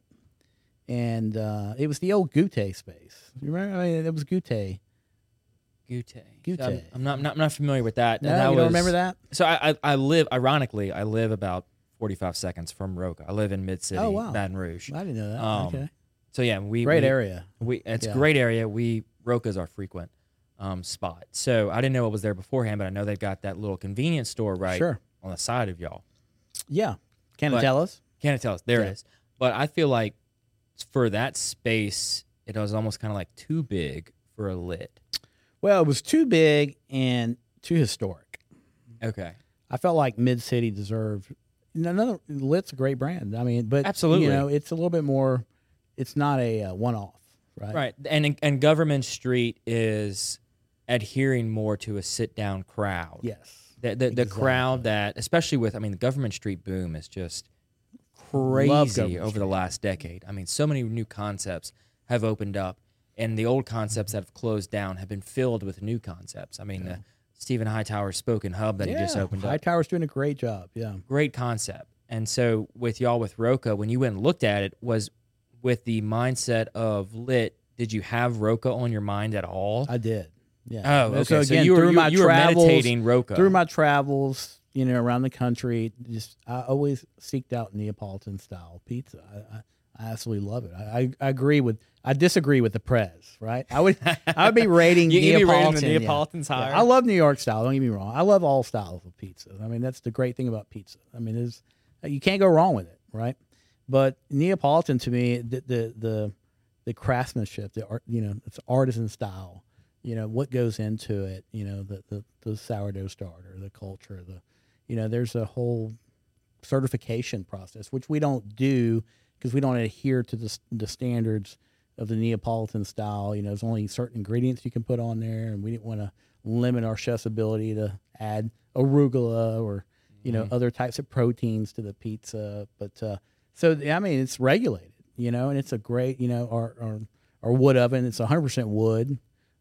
and uh, it was the old Goutte space. You remember? I mean, it was Goutte. Goutte. Goutte. So I'm, I'm not, not I'm not familiar with that. No, And that you don't was- remember that? So I, I I live ironically I live about forty-five seconds from Roca. I live in Mid City, Oh, wow. Baton Rouge. I didn't know that. Um, okay, So yeah, we great we, area. We it's Yeah. a great area. We Roca's our frequent um, spot. So I didn't know what was there beforehand, but I know they've got that little convenience store right Sure. on the side of y'all. Yeah, can But- it tell us? Can't tell us there Yeah. it is. But I feel like for that space, it was almost kind of like too big for a lit. Well, it was too big and too historic. Okay. I felt like Mid City deserved another. Lit's a great brand. I mean, but Absolutely. you know, it's a little bit more. It's not a uh, one-off, right? Right. And and Government Street is adhering more to a sit down crowd. Yes. The the, the Exactly. crowd that, especially with, I mean, the Government Street boom is just Love crazy Government over the Street. last decade. I mean, so many new concepts have opened up, and the old concepts that have closed down have been filled with new concepts. I mean, the Stephen Hightower Spoken Hub that yeah. he just opened up, Hightower's doing a great job. Yeah. great concept. And so with y'all with Roca, when you went and looked at it, was with the mindset of lit. Did you have Roca on your mind at all? I did. Yeah. Oh, okay. So, again, you were through you, my you were travels, meditating Roca. through my travels, you know, around the country, just I always seeked out Neapolitan style pizza. I, I, I absolutely love it. I, I, I agree with. I disagree with the Prez. Right? I would. I would be rating You- you'd be rating Neapolitan. the yeah. Neapolitans Yeah. higher? I love New York style. Don't get me wrong. I love all styles of pizza. I mean, that's the great thing about pizza. I mean, is you can't go wrong with it, right? But Neapolitan to me, the the the, the craftsmanship, the art, you know, it's artisan style. You know what goes into it. You know the, the the sourdough starter, the culture, the, you know, there's a whole certification process which we don't do because we don't adhere to the s- the standards of the Neapolitan style. You know, there's only certain ingredients you can put on there, and we didn't want to limit our chef's ability to add arugula or you know other types of proteins to the pizza. But uh, so I mean, it's regulated. You know, and it's a great, you know, our our, our wood oven. It's one hundred percent wood.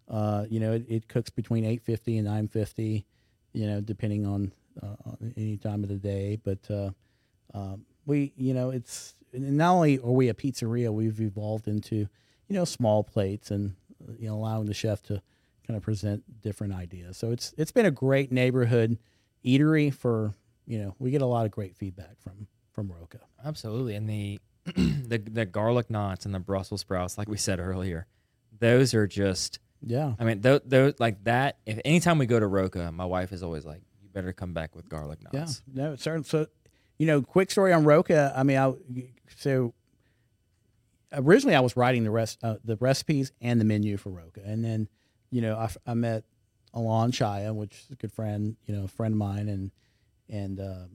Uh, you know, it, it cooks between eight fifty and nine fifty, you know, depending on uh, on any time of the day. But uh, um, we, you know, it's not only are we a pizzeria, we've evolved into, you know, small plates and, you know, allowing the chef to kind of present different ideas. So it's it's been a great neighborhood eatery for, you know, we get a lot of great feedback from from Roca. Absolutely. And the the the garlic knots and the Brussels sprouts, like we said earlier, those are just, Yeah. I mean, those, those like that. If anytime we go to Roca, my wife is always like, "You better come back with garlic Yeah. knots." No, certain. So, you know, quick story on Roca. I mean, I so originally I was writing the rest uh, the recipes and the menu for Roca, and then, you know, I, I met Alon Chaya, which is a good friend, you know, a friend of mine, and and uh,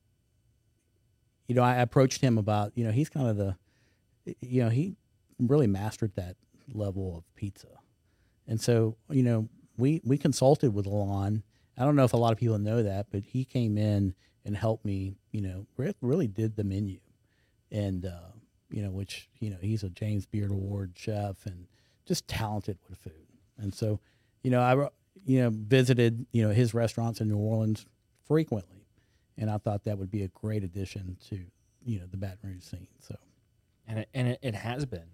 you know, I approached him about, you know, he's kind of the, you know, he really mastered that level of pizza. And so, you know, we, we consulted with Alon. I don't know if a lot of people know that, but he came in and helped me, you know, re- really did the menu. And, uh, you know, which, you know, he's a James Beard Award chef and just talented with food. And so, you know, I, you know, visited, you know, his restaurants in New Orleans frequently. And I thought that would be a great addition to, you know, the Baton Rouge scene. So, And it, and it, it has been.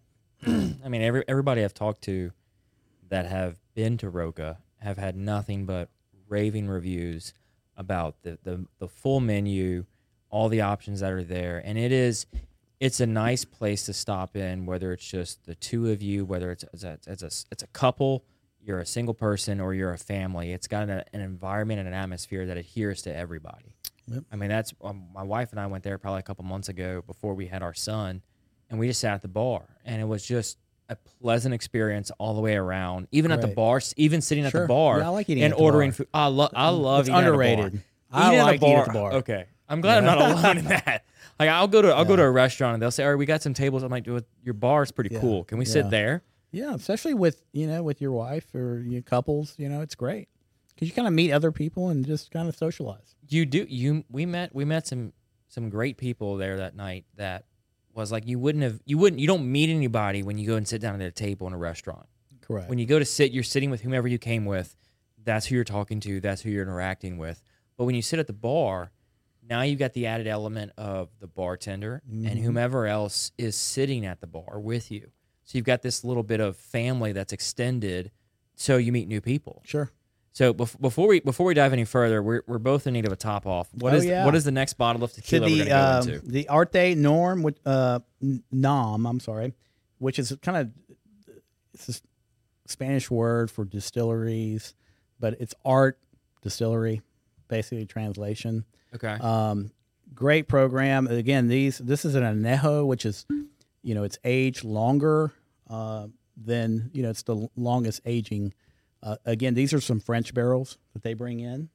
I mean, every everybody I've talked to that have been to Roca have had nothing but raving reviews about the, the, the full menu, all the options that are there. And it is, it's a nice place to stop in, whether it's just the two of you, whether it's, it's, a, it's, a, it's a couple, you're a single person, or you're a family. It's got an, an environment and an atmosphere that adheres to everybody. Yep. I mean, that's, um, my wife and I went there probably a couple months ago before we had our son, and we just sat at the bar, and it was just a pleasant experience all the way around. Even at the Right. ar, even sitting at Sure. the bar Yeah, I like eating and at the ordering bar. food. I love, I love It's eating underrated. at the bar. I Eating like at the eating bar. at the bar. Okay, I'm glad I'm not alone in that. Like, I'll go to I'll go to a restaurant and they'll say, "All right, we got some tables." I'm like, "Dude, your bar is pretty Yeah. cool. Can we Yeah. sit there?" Yeah, especially with, you know, with your wife or your couples, you know, it's great because you kind of meet other people and just kind of socialize. You do. You we met we met some some great people there that night. That was like you wouldn't have you wouldn't you don't meet anybody when you go and sit down at a table in a restaurant. Correct. When you go to sit, you're sitting with whomever you came with. That's who you're talking to. That's who you're interacting with. But when you sit at the bar, now you've got the added element of the bartender Mm-hmm. and whomever else is sitting at the bar with you. So you've got this little bit of family that's extended, so you meet new people. Sure. So bef- before we before we dive any further, we're we're both in need of a top off. What Oh, is yeah. what is the next bottle of So tequila we're the going to um, go into? the Arte Norm, with uh, N- Nom, I'm sorry, which is kind of it's a Spanish word for distilleries, but it's art distillery, basically translation. Okay. Um, great program. Again, these this is an anejo, which is, you know, it's aged longer uh, than, you know, it's the longest aging. Uh, again, these are some French barrels that they bring in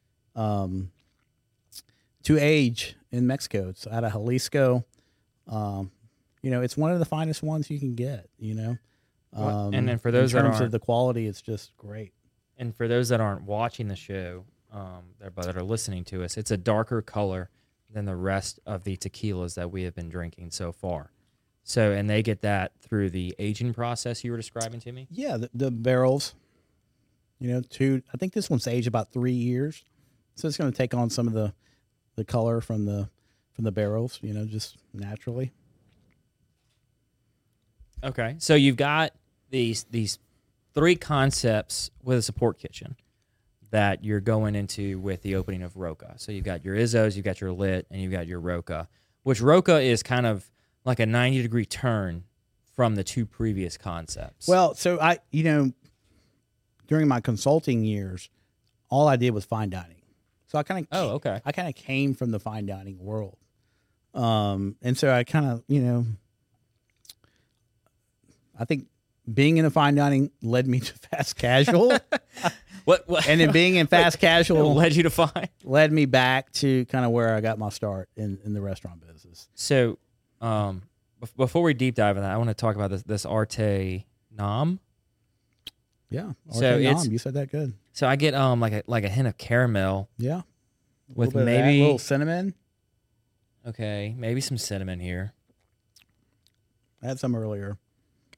um, to age in Mexico. It's out of Jalisco. Um, you know, it's one of the finest ones you can get. You know, What- um, and then for those that in terms aren't- of the quality, it's just great. And for those that aren't watching the show, um, that but that are listening to us, it's a darker color than the rest of the tequilas that we have been drinking so far. So, and they get that through the aging process you were describing to me. Yeah, the, the barrels. You know, two. I think this one's aged about three years, so it's going to take on some of the, the color from the from the barrels. You know, just naturally. Okay, so you've got these these three concepts with a support kitchen that you're going into with the opening of Roca. So you've got your Izzo's, you've got your Lit, and you've got your Roca, which Roca is kind of like a ninety degree turn from the two previous concepts. Well, so I, you know, during my consulting years, all I did was fine dining. So I kind of, oh, okay. I kind of came from the fine dining world, um, and so I kind of, you know, I think being in the fine dining led me to fast casual, What, what and then being in fast casual led you to find? led me back to kind of where I got my start in, in the restaurant business. So, um, bef- before we deep dive in that, I want to talk about this this Arte Nom. Yeah. So Arte it's- Nom, you said that good. So I get um like a like a hint of caramel Yeah. A with little bit of that, maybe a little cinnamon. okay, maybe some cinnamon here. I had some earlier.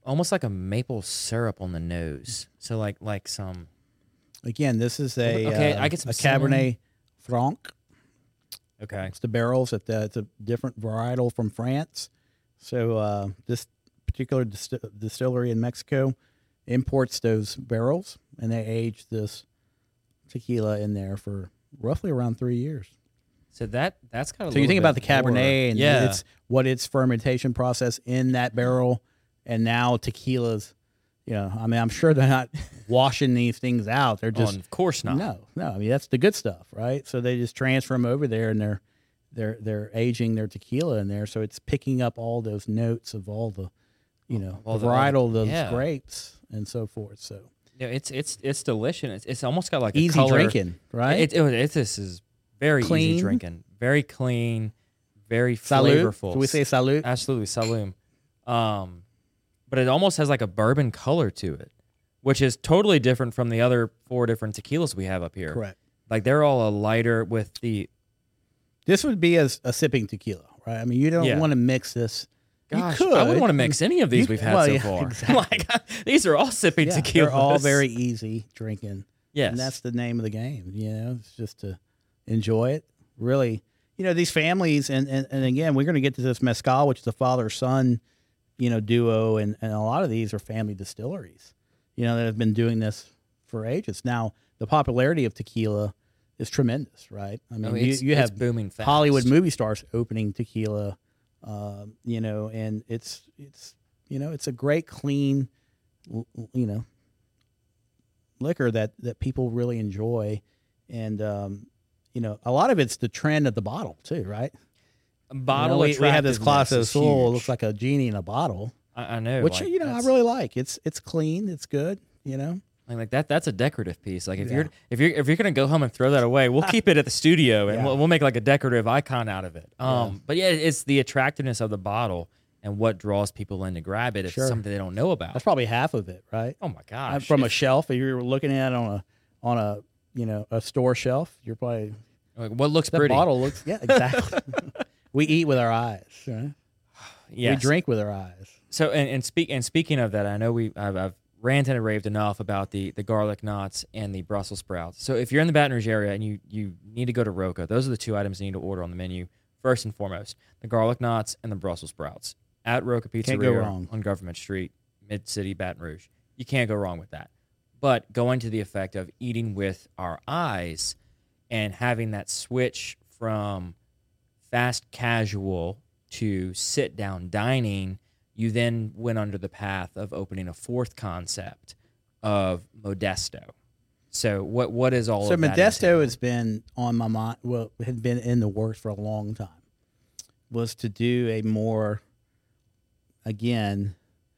almost like a maple syrup on the nose. So like like some. Again, this is a Okay, uh, I get some a cinnamon. Cabernet Franc. Okay. It's the barrels. At the, it's a different varietal from France. So uh, this particular disti- distillery in Mexico imports those barrels, and they age this tequila in there for roughly around three years. So that that's got a So you little think about the bit more- Cabernet and yeah. its what its fermentation process in that barrel, and now tequilas. You know, I mean, I'm sure they're not washing these things out. They're just Oh, of course not. no, no. I mean, that's the good stuff, right? So they just transfer them over there, and they're they're they're aging their tequila in there, so it's picking up all those notes of all the, you know, All the the- all the- varietal of those yeah. grapes and so forth. So Yeah, it's it's it's delicious. It's, it's almost got like a easy color. drinking, right? It, it, it this is very Clean. easy drinking, very clean, very Salud. flavorful. Do we say salute? Absolutely, Saloon. Um, but it almost has like a bourbon color to it, which is totally different from the other four different tequilas we have up here. Correct. Like they're all a lighter with the. This would be a, a sipping tequila, right? I mean, you don't Yeah. want to mix this. Gosh, you could. I wouldn't want to mix any of these You- we've had well, so yeah, far. exactly. Like these are all sipping Yeah, tequilas. they're all very easy drinking. yes. And that's the name of the game, you know, it's just to enjoy it. Really, you know, these families, and, and, and again, we're going to get to this mezcal, which is a father-son, you know, duo, and, and a lot of these are family distilleries, you know, that have been doing this for ages. Now, the popularity of tequila is tremendous, right? I mean, Oh, you, it's- you it's have booming fast. Hollywood movie stars opening tequila, um, you know, and it's, it's, you know, it's a great, clean, l- l- you know, liquor that, that people really enjoy. And, um, you know, a lot of it's the trend of the bottle too, right? A bottle. You know, we, we have this attractiveness Classo is Soul. It huge. looks like a genie in a bottle, I, I know, which, like, you know, I that's- really like. It's, it's clean. It's good, you know? Like, like that that's a decorative piece. Like if Yeah. you're if you're if you're gonna go home and throw that away, we'll keep it at the studio and Yeah. we'll, we'll make like a decorative icon out of it. Um, Yeah. but yeah, it's the attractiveness of the bottle and what draws people in to grab it. If Sure. it's something they don't know about. That's probably half of it, right? Oh my Uh, gosh! From a If- shelf, if you're looking at it on a, on a, you know, a store shelf, you're probably, like, what looks that pretty? bottle looks, yeah, exactly. We eat with our eyes, right? Yes. We drink with our eyes. So and, and speak and speaking of that, I know we I've, I've ranted and raved enough about the the garlic knots and the Brussels sprouts. So if you're in the Baton Rouge area and you you need to go to Roca, those are the two items you need to order on the menu first and foremost: the garlic knots and the Brussels sprouts at Roca Pizzeria Can't go wrong. on Government Street, Mid City, Baton Rouge. You can't go wrong with that. But going to the effect of eating with our eyes and having that switch from fast casual to sit down dining, you then went under the path of opening a fourth concept of Modesto. So what what is all So of that Modesto entail? has been on my mind. Well, had been in the works for a long time. Was to do a more, again,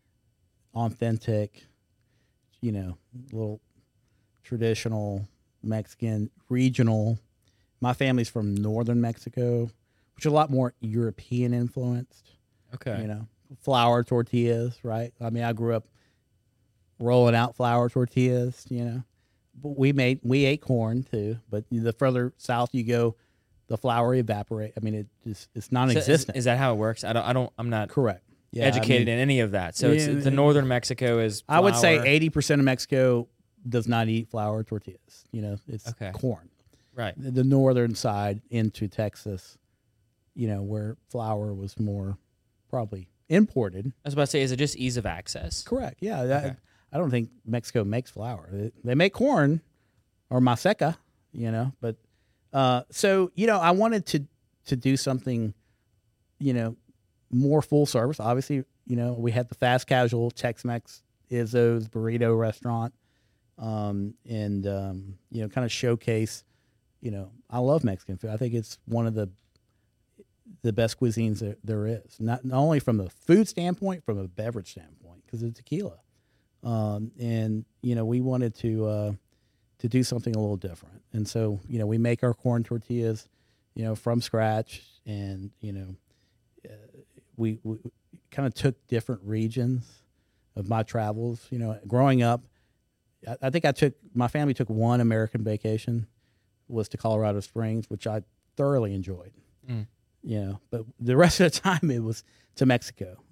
authentic, you know, little traditional Mexican regional. My family's from northern Mexico, which is a lot more European influenced. Okay. You know, flour tortillas, right? I mean, I grew up rolling out flour tortillas, you know. But we made we ate corn too, but the further south you go, the flour evaporate. I mean, it just it's So is, non-existent. is that how it works? I don't I don't I'm not Correct. Yeah, I educated mean, in any of that. So it's, Yeah, the northern Mexico is I would say flour. eighty percent of Mexico does not eat flour tortillas. You know, it's Okay. corn. Right. The, the northern side into Texas, you know, where flour was more probably imported. I was about to say, is it just ease of access? Correct. Yeah. That, Okay. I don't think Mexico makes flour. They, they make corn or maseca, you know, but uh, so, you know, I wanted to, to do something, you know, more full service. Obviously, you know, we had the fast casual Tex-Mex Izzo's burrito restaurant, um, and, um, you know, kind of showcase, you know, I love Mexican food. I think it's one of the, the best cuisines that there is, not, not only from a food standpoint, from a beverage standpoint, because of tequila. Um, and, you know, we wanted to, uh, to do something a little different. And so, you know, we make our corn tortillas, you know, from scratch, and, you know, uh, we, we kind of took different regions of my travels. You know, growing up, I, I think I took, my family took one American vacation, was to Colorado Springs, which I thoroughly enjoyed. Mm. You know, but the rest of the time it was to Mexico.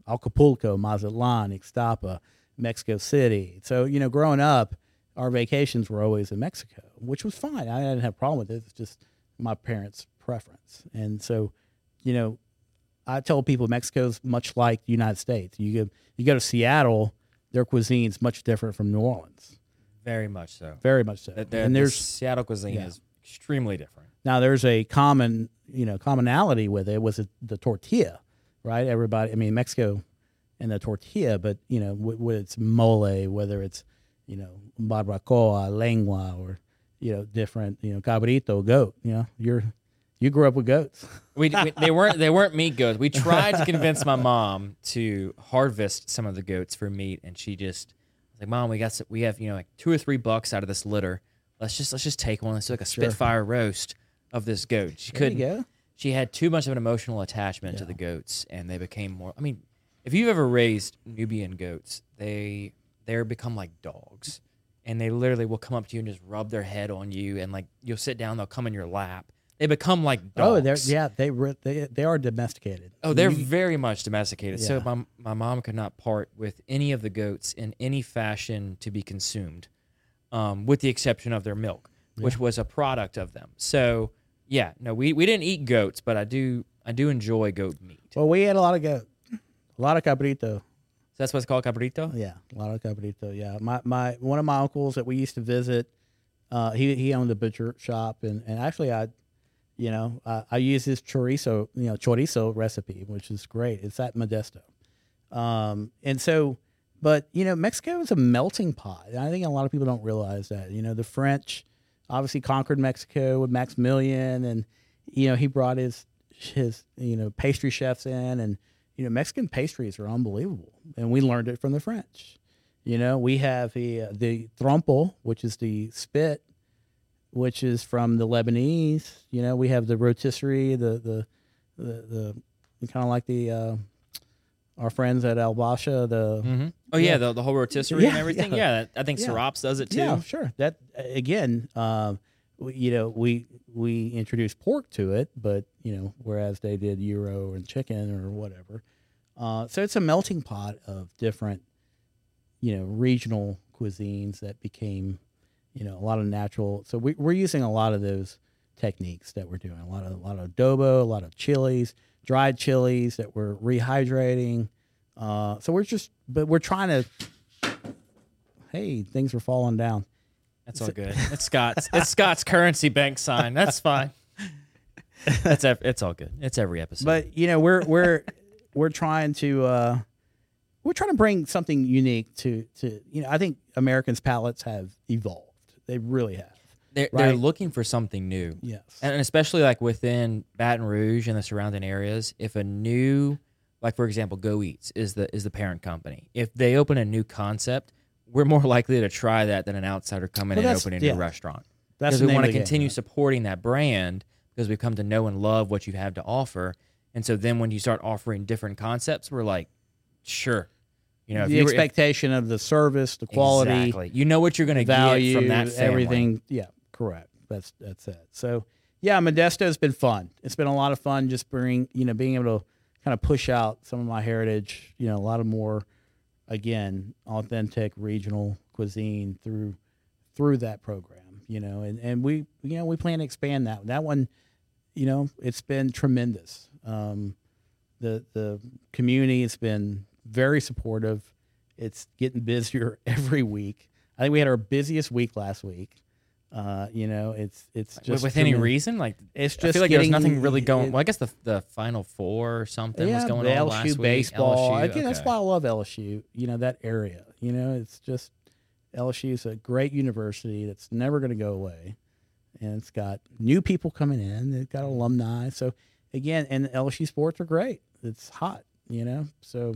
Acapulco, Mazatlan, Ixtapa, Mexico City. So, you know, growing up, our vacations were always in Mexico, which was fine. I didn't have a problem with it. It's just my parents' preference. And so, you know, I tell people Mexico's much like the United States. You go, you go to Seattle, their cuisine's much different from New Orleans. Very much so. Very much so. The, the, and the there's Seattle cuisine yeah. is extremely different. Now there's a common, you know, commonality with it was the tortilla, right? Everybody, I mean, Mexico and the tortilla, but you know, whether it's mole, whether it's, you know, barbacoa, lengua, or you know, different, you know, cabrito, goat. You know, you're you grew up with goats. we, we they weren't they weren't meat goats. We tried to convince my mom to harvest some of the goats for meat, and she just was like, "Mom, we got some, we have you know like two or three bucks out of this litter. Let's just let's just take one. Let's do like a Sure. Spitfire roast of this goat." She There you couldn't. go. She had too much of an emotional attachment to Yeah. the goats, and they became more. I mean, if you've ever raised Nubian goats, they they're become like dogs, and they literally will come up to you and just rub their head on you, and like you'll sit down, they'll come in your lap. They become like dogs. Oh, they're yeah, they re- they they are domesticated. Oh, they're You- very much domesticated. So Yeah. my my mom could not part with any of the goats in any fashion to be consumed, um, with the exception of their milk, which was a product of them. So yeah, no, we, we didn't eat goats, but I do I do enjoy goat meat. So well, we had a lot of goat, a lot of cabrito. that's what's called cabrito. Yeah, a lot of cabrito. Yeah, my my one of my uncles that we used to visit, uh, he he owned a butcher shop, and, and actually I, you know, I, I use his chorizo, you know, chorizo recipe, which is great. It's at Modesto, um, and so, but you know, Mexico is a melting pot. And I think a lot of people don't realize that. You know, the French obviously conquered Mexico with Maximilian, and you know he brought his his you know pastry chefs in, and you know Mexican pastries are unbelievable, and we learned it from the French. You know, we have the uh, the trompo, which is the spit, which is from the Lebanese. You know, we have the rotisserie, the the the, the kind of like the uh, our friends at Al Basha. The Mm-hmm. Oh yeah, Yeah. the the whole rotisserie and Yeah, everything. yeah. Yeah, that, I think Yeah. Serap's does it too. yeah, sure. That again, um, we, you know, we we introduced pork to it, but you know, whereas they did gyro and chicken or whatever. Uh, so it's a melting pot of different, you know, regional cuisines that became, you know, a lot of natural. So we, we're using a lot of those techniques that we're doing. A lot of a lot of adobo, a lot of chilies, dried chilies that we're rehydrating. Uh, so we're just, but we're trying to. Hey, things are falling down. That's all good. It's Scott's. It's Scott's currency bank sign. That's fine. That's ev- it's all good. It's every episode. But you know, we're we're we're trying to uh, we're trying to bring something unique to to you know. I think Americans' palates have evolved. They really have. they're, they're right. looking for something new. Yes. And especially like within Baton Rouge and the surrounding areas, if a new, like for example, Go Eats is the is the parent company. If they open a new concept, we're more likely to try that than an outsider coming Well, in and that's- opening a yeah. new restaurant. That's Because the we name want of to the game, continue right? supporting that brand because we've come to know and love what you have to offer. And so then when you start offering different concepts, we're like, sure. You know, if the you were- if- expectation of the service, the quality, exactly. You know what you're going to value, get from that family. everything. Yeah, correct. That's that's it. So yeah, Modesto's been fun. It's been a lot of fun just bring you know being able to kind of push out some of my heritage. You know, a lot of more again authentic regional cuisine through through that program. You know, and and we you know we plan to expand that. That one, you know, it's been tremendous. Um, the the community has been very supportive. It's getting busier every week. I think we had our busiest week last week. Uh, you know, it's it's With- just with any tremendous. reason, like It's I just feel like there's getting- nothing really going. it- well, I guess the the Final Four or something was yeah, going the on L S U last week. baseball. L S U, Again, that's okay. why I love L S U. You know that area. You know, it's just L S U is a great university that's never going to go away, and it's got new people coming in. They've got alumni. So again, and L S U sports are great. It's hot. You know, so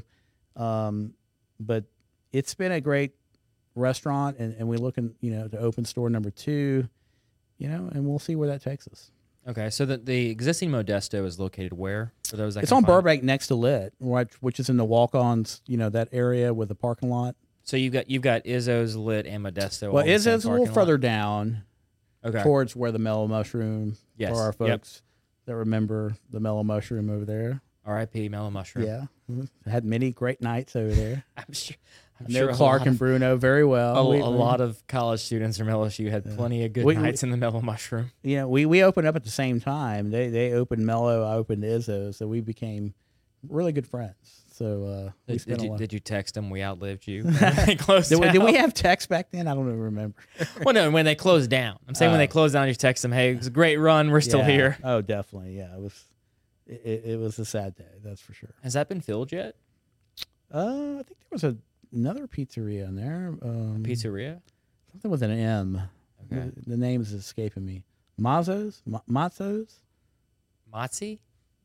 um, but it's been a great restaurant, and, and we're looking, you know, to open store number two. You know, and we'll see where that takes us. Okay, so the the existing Modesto is located where? For those that It's can on find it? Burbank next to Lit, right, which is in the walk-ons, you know, that area with the parking lot. So you've got you've got Izzo's, Lit, and Modesto. Well, all in the same Izzo's a little parking lot? further down Okay. towards where the Mellow Mushroom, Yes, for our yep. folks that remember the Mellow Mushroom over there. R I P Mellow Mushroom. Yeah, had many great nights over there. I'm sure. I'm I know sure a Clark lot and of- Bruno very well. A, We- a we- lot of college students from L S U had plenty of good We- we- nights in the Mellow Mushroom. you know, we we opened up at the same time. They they opened Mellow, I opened Izzo, so we became really good friends. So uh, we Did, spent did a you, lot. did you text them? We outlived you. They closed Did we, down. did we have text back then? I don't even remember. Well, no, when they closed down. I'm saying when Oh. they closed down, you text them, "Hey, it was a great run. We're still Yeah. here." Oh, definitely. Yeah, it was. It, it, it was a sad day. That's for sure. Has that been filled yet? Uh, I think there was a, another pizzeria in there. Um, Pizzeria. Something with an M. Okay. The, the name is escaping me. Mazzo's? Ma- Mazzo's? Matzi.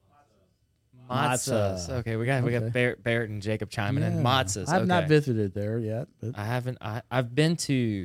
Matza. Matzahs. Okay, we got we got Okay. Barrett, Barrett and Jacob chiming in. Yeah. Matzahs. I've okay. not visited there yet, but I haven't. I, I've been to.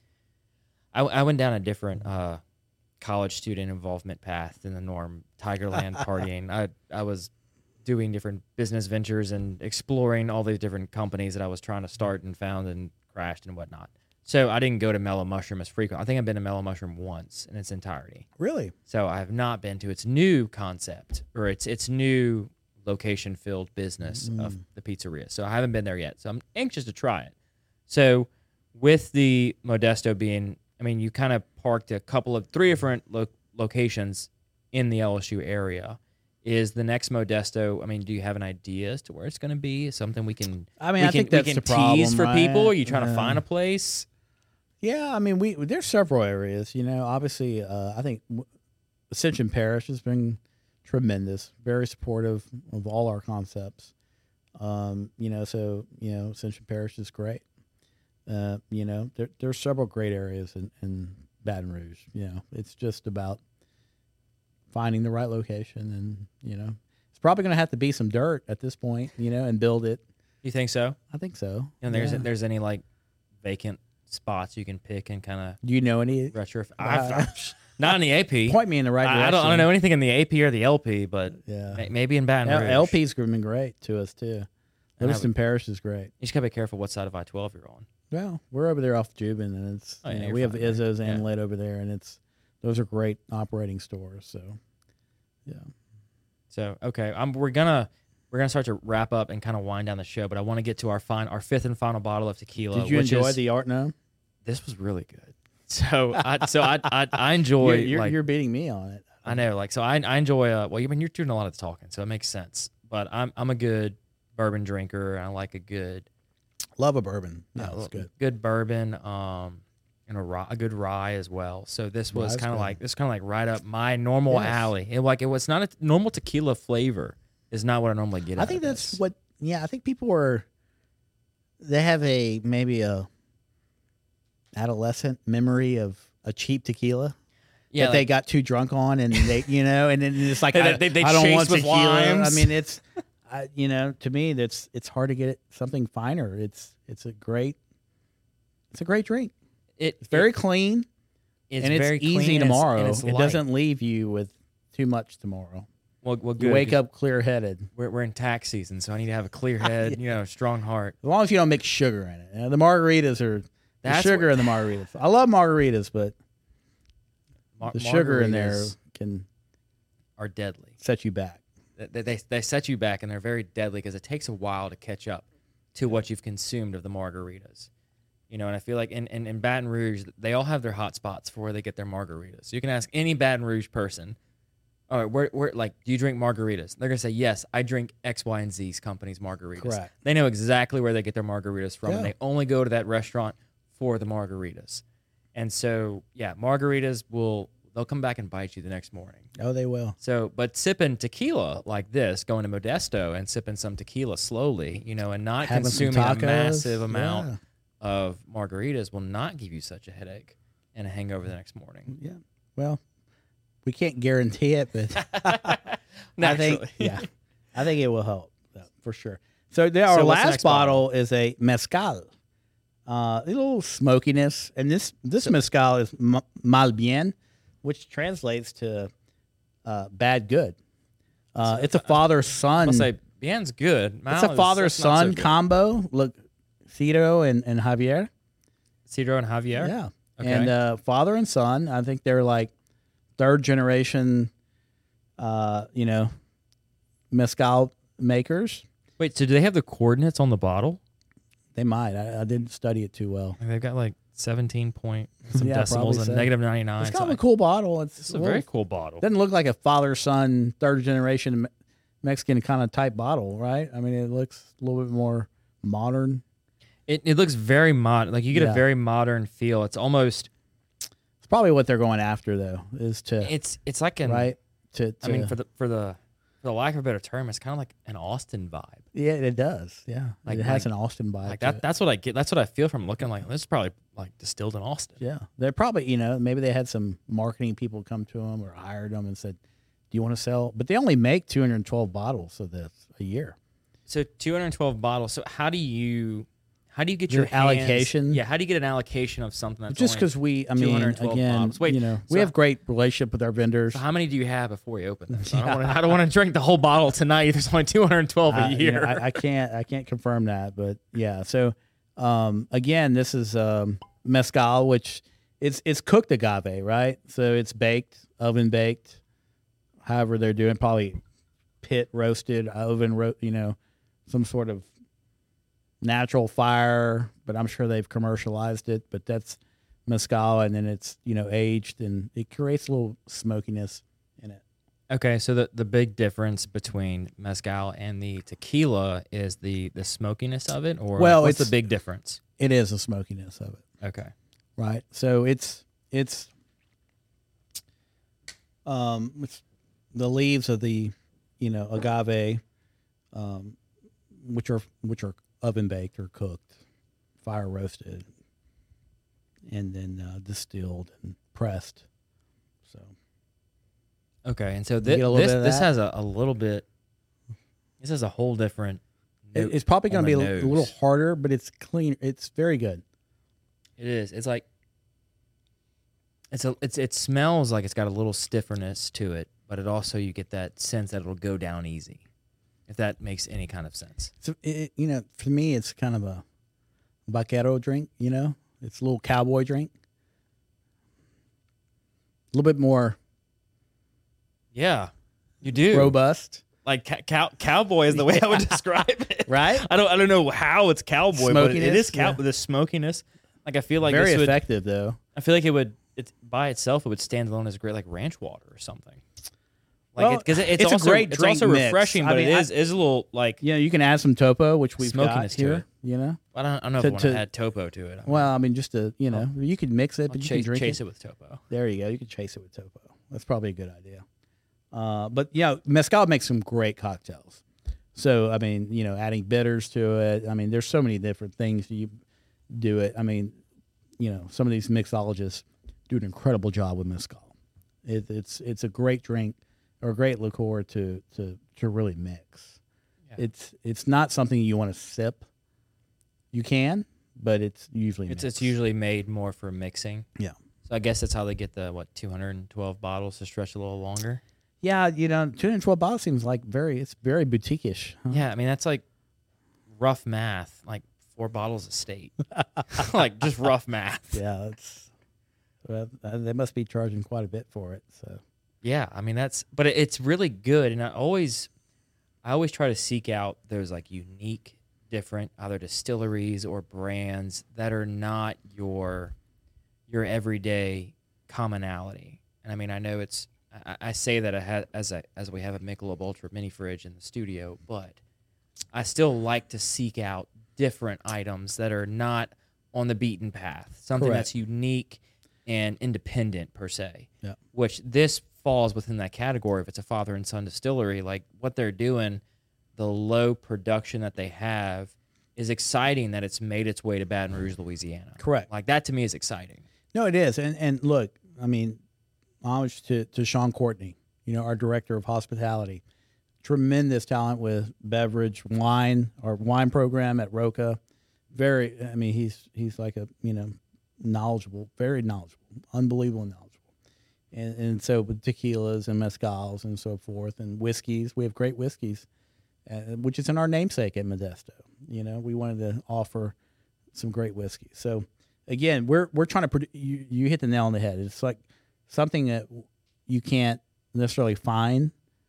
I, I went down a different uh, college student involvement path than the norm. Tigerland partying. I I was doing different business ventures and exploring all these different companies that I was trying to start and found and crashed and whatnot. So I didn't go to Mellow Mushroom as frequent. I think I've been to Mellow Mushroom once in its entirety. really, So I have not been to its new concept or its its new location filled business Mm. of the pizzeria. So I haven't been there yet. So I'm anxious to try it. So with the Modesto being, I mean, you kind of parked a couple of three different lo- locations in the L S U area. Is the next Modesto? I mean, do you have an idea as to where it's going to be? Something we can. I mean, we I can, think that's we can the problem, tease for right? people. Are you trying to Yeah. find a place? yeah. I mean, we there's several areas. You know, obviously, uh, I think w- Ascension Parish has been tremendous, very supportive of all our concepts. Um, you know, so you know, Ascension Parish is great. Uh, you know, there there's several great areas in, in Baton Rouge. You know, it's just about finding the right location, and you know, it's probably going to have to be some dirt at this point. You know, and build it. You think so? I think so. And there's Yeah. there's any like vacant spots you can pick and kind of Do you know any? retrofit? Uh, I've- not in the A P. Point me in the right direction. I, I don't I don't know anything in the A P or the L P, but Yeah. may- maybe in Baton L- Rouge. LP's been great to us too. And I Livingston Parish is great. You just gotta be careful what side of I twelve you're on. Well, we're over there off Jubin, and it's Oh, you yeah, know, you're we have fine there. Izzo's and Yeah. Lit over there, and it's those are great operating stores. So, yeah, So okay, I'm, we're gonna we're gonna start to wrap up and kind of wind down the show, but I want to get to our fine our fifth and final bottle of tequila. did you which enjoy is- the art gnome? This was really good. So I so I I, I enjoy You're, you're, like you're beating me on it. I know, like, so I, I enjoy, uh, well, you mean you're doing a lot of the talking, so it makes sense. But I'm I'm a good bourbon drinker. And I like a good, Love a bourbon. Yeah, uh, that's good. good bourbon, um, and a rye, a good rye as well. So this was Rye's kind of good. like this kind of like right up my normal Yes. alley. It like it was not a normal tequila flavor is not what I normally get. I out think of that's this. what. Yeah, I think people are. They have a maybe a adolescent memory of a cheap tequila. yeah. that they like- got too drunk on, and they, you know, and then it's like They- I, they- they I don't chased want with tequila. I limes. mean, it's, I, you know, to me, that's it's hard to get it something finer. It's it's a great, it's a great drink. it, It's very it- clean, it's and it's very easy clean and it's- tomorrow. and it's It light. doesn't leave you with too much tomorrow. Well, well, You good, wake 'cause up clear headed. We're we're in tax season, so I need to have a clear head, you know, strong heart. As long as you don't mix sugar in it. You know, the margaritas are the That's sugar what- in the margaritas. I love margaritas, but Mar- the sugar in there margaritas can are deadly. set you back. They, they, they set you back, and they're very deadly because it takes a while to catch up to what you've consumed of the margaritas. You know, and I feel like in, in, in Baton Rouge, they all have their hot spots for where they get their margaritas. So you can ask any Baton Rouge person, all right, where, where, like, do you drink margaritas? They're going to say, yes, I drink X, Y, and Z's company's margaritas. Correct. They know exactly where they get their margaritas from, and Yeah. they only go to that restaurant for the margaritas. And so, yeah, margaritas will, they'll come back and bite you the next morning. Oh, they will. So, but sipping tequila like this, going to Modesto and sipping some tequila slowly, you know, and not Having some consuming a tacos, massive amount yeah. of margaritas will not give you such a headache and a hangover the next morning. Yeah. Well, we can't guarantee it, but I Naturally. think yeah, I think it will help uh, for sure. So there, So our what's the last next bottle, bottle? is a mezcal. Uh, a little smokiness, and this this mezcal is m- mal bien, which translates to uh, bad good. Uh, it's a father son. I'll say, Bien's good. Mal It's a is- father that's not so son good. combo. Look, Cito and, and Javier. Cedro and Javier? Yeah. Okay. And uh, father and son, I think they're like third generation, uh, you know, mezcal makers. Wait, so do they have the coordinates on the bottle? They might. I, I didn't study it too well. Like they've got like seventeen point some Yeah, decimals probably and so. negative ninety-nine. It's kind so of a cool bottle. It's, It's a little- very cool bottle. doesn't look like a father son third generation Me- Mexican kind of type bottle, right? I mean, it looks a little bit more modern. It it looks very modern. Like you get Yeah. a very modern feel. It's almost It's probably what they're going after, though, is to it's it's like an right to, to. I mean for the for the for the lack of a better term, it's kind of like an Austin vibe. yeah, it does. Yeah, Like- it has like- an Austin vibe. Like to that it. that's what I get. That's what I feel from looking like this is probably like distilled in Austin. Yeah, they're probably you know maybe they had some marketing people come to them or hired them and said, "Do you want to sell?" But they only make two hundred twelve bottles of this a year. So two hundred twelve bottles. So how do you how do you get The your hands- allocation? Yeah, how do you get an allocation of something that's Just only- because we, I two mean, hundred twelve again, bottles. Wait, you know, so- we have great relationship with our vendors. So how many do you have before we open this? I don't want to. I don't want to drink the whole bottle tonight. There's only two hundred twelve a Uh, you year. know, I, I can't I can't confirm that, but yeah. So um, again, this is um, mezcal, which it's it's cooked agave, right? So it's baked, oven baked, however they're doing, probably pit roasted, oven ro- you know, some sort of natural fire. But I'm sure they've commercialized it. But that's mezcal, and then it's you know aged, and it creates a little smokiness in it. Okay, so the, the big difference between mezcal and the tequila is the the smokiness of it, or Well, what's the it's- big difference? It is a smokiness of it. Okay, Right. So it's it's um it's the leaves of the you know agave, um, which are which are oven baked or cooked, fire roasted, and then uh, distilled and pressed. So okay, and so You thi- get a little this bit of this that? has a, a little bit. This has a whole different. it, note it's probably on going to be the a, nose. a little harder, but it's clean. It's very good. It is. It's like. It's a. It's it smells like it's got a little stifferness to it, but it also you get that sense that it'll go down easy, if that makes any kind of sense. So it, you know, for me, it's kind of a vaquero drink. You know, it's a little cowboy drink. A little bit more Yeah, you do. robust, Like ca- cow- cowboy is the way I would describe it. right? I don't. I don't know how it's cowboy, but it Smokiness, is cow. yeah. The smokiness. Like I feel like Very this would. effective, though. I feel like it would. It's by itself. It would stand alone as a great like ranch water or something. Like Well, it because it's, it's a also great it's drink also mix. refreshing, I but mean, it I- is is a little like You know, you can add some topo, which we've Smokiness got to here. it. You know, I don't. I don't know To- if I want to to- add topo to it. I well, I mean, just to you know, you could mix it, I'll but you chase, can drink chase it. it with topo. There you go. You could chase it with topo. That's probably a good idea. Uh, but yeah, mezcal makes some great cocktails. So I mean, you know, adding bitters to it. I mean, there's so many different things you do it. I mean, you know, some of these mixologists do an incredible job with mezcal. It, it's it's a great drink or a great liqueur to to to really mix. Yeah. It's it's not something you want to sip. You can, but it's usually It's mixed. it's usually made more for mixing. Yeah. So I guess that's how they get the what two hundred twelve bottles to stretch a little longer. Yeah, you know, two hundred twelve bottles seems like very, it's very boutique-ish. Huh? Yeah, I mean that's like rough math, like four bottles of state, like just rough math. Yeah, it's, well, uh, they must be charging quite a bit for it. So Yeah, I mean that's, but it, it's really good, and I always, I always try to seek out those like unique, different either distilleries or brands that are not your, your everyday commonality. And I mean, I know it's, I, I say that I had, as a, as we have a Michelob Ultra mini fridge in the studio, but I still like to seek out different items that are not on the beaten path, something Correct. that's unique and independent per se. Yeah. Which this falls within that category. If it's a father and son distillery, like what they're doing, the low production that they have is exciting. That it's made its way to Baton Rouge, Louisiana. Correct. Like that to me is exciting. no, it is. And and look, I mean, homage to to Sean Courtney, you know, our director of hospitality, tremendous talent with beverage, wine, our wine program at Roca. Very, I mean, he's he's like a you know knowledgeable, very knowledgeable, unbelievable knowledgeable. And and so with tequilas and mezcals and so forth and whiskeys, we have great whiskeys, uh, which is in our namesake at Modesto. You know, we wanted to offer some great whiskey. So again, we're we're trying to produ- you you hit the nail on the head. It's like something that you can't necessarily find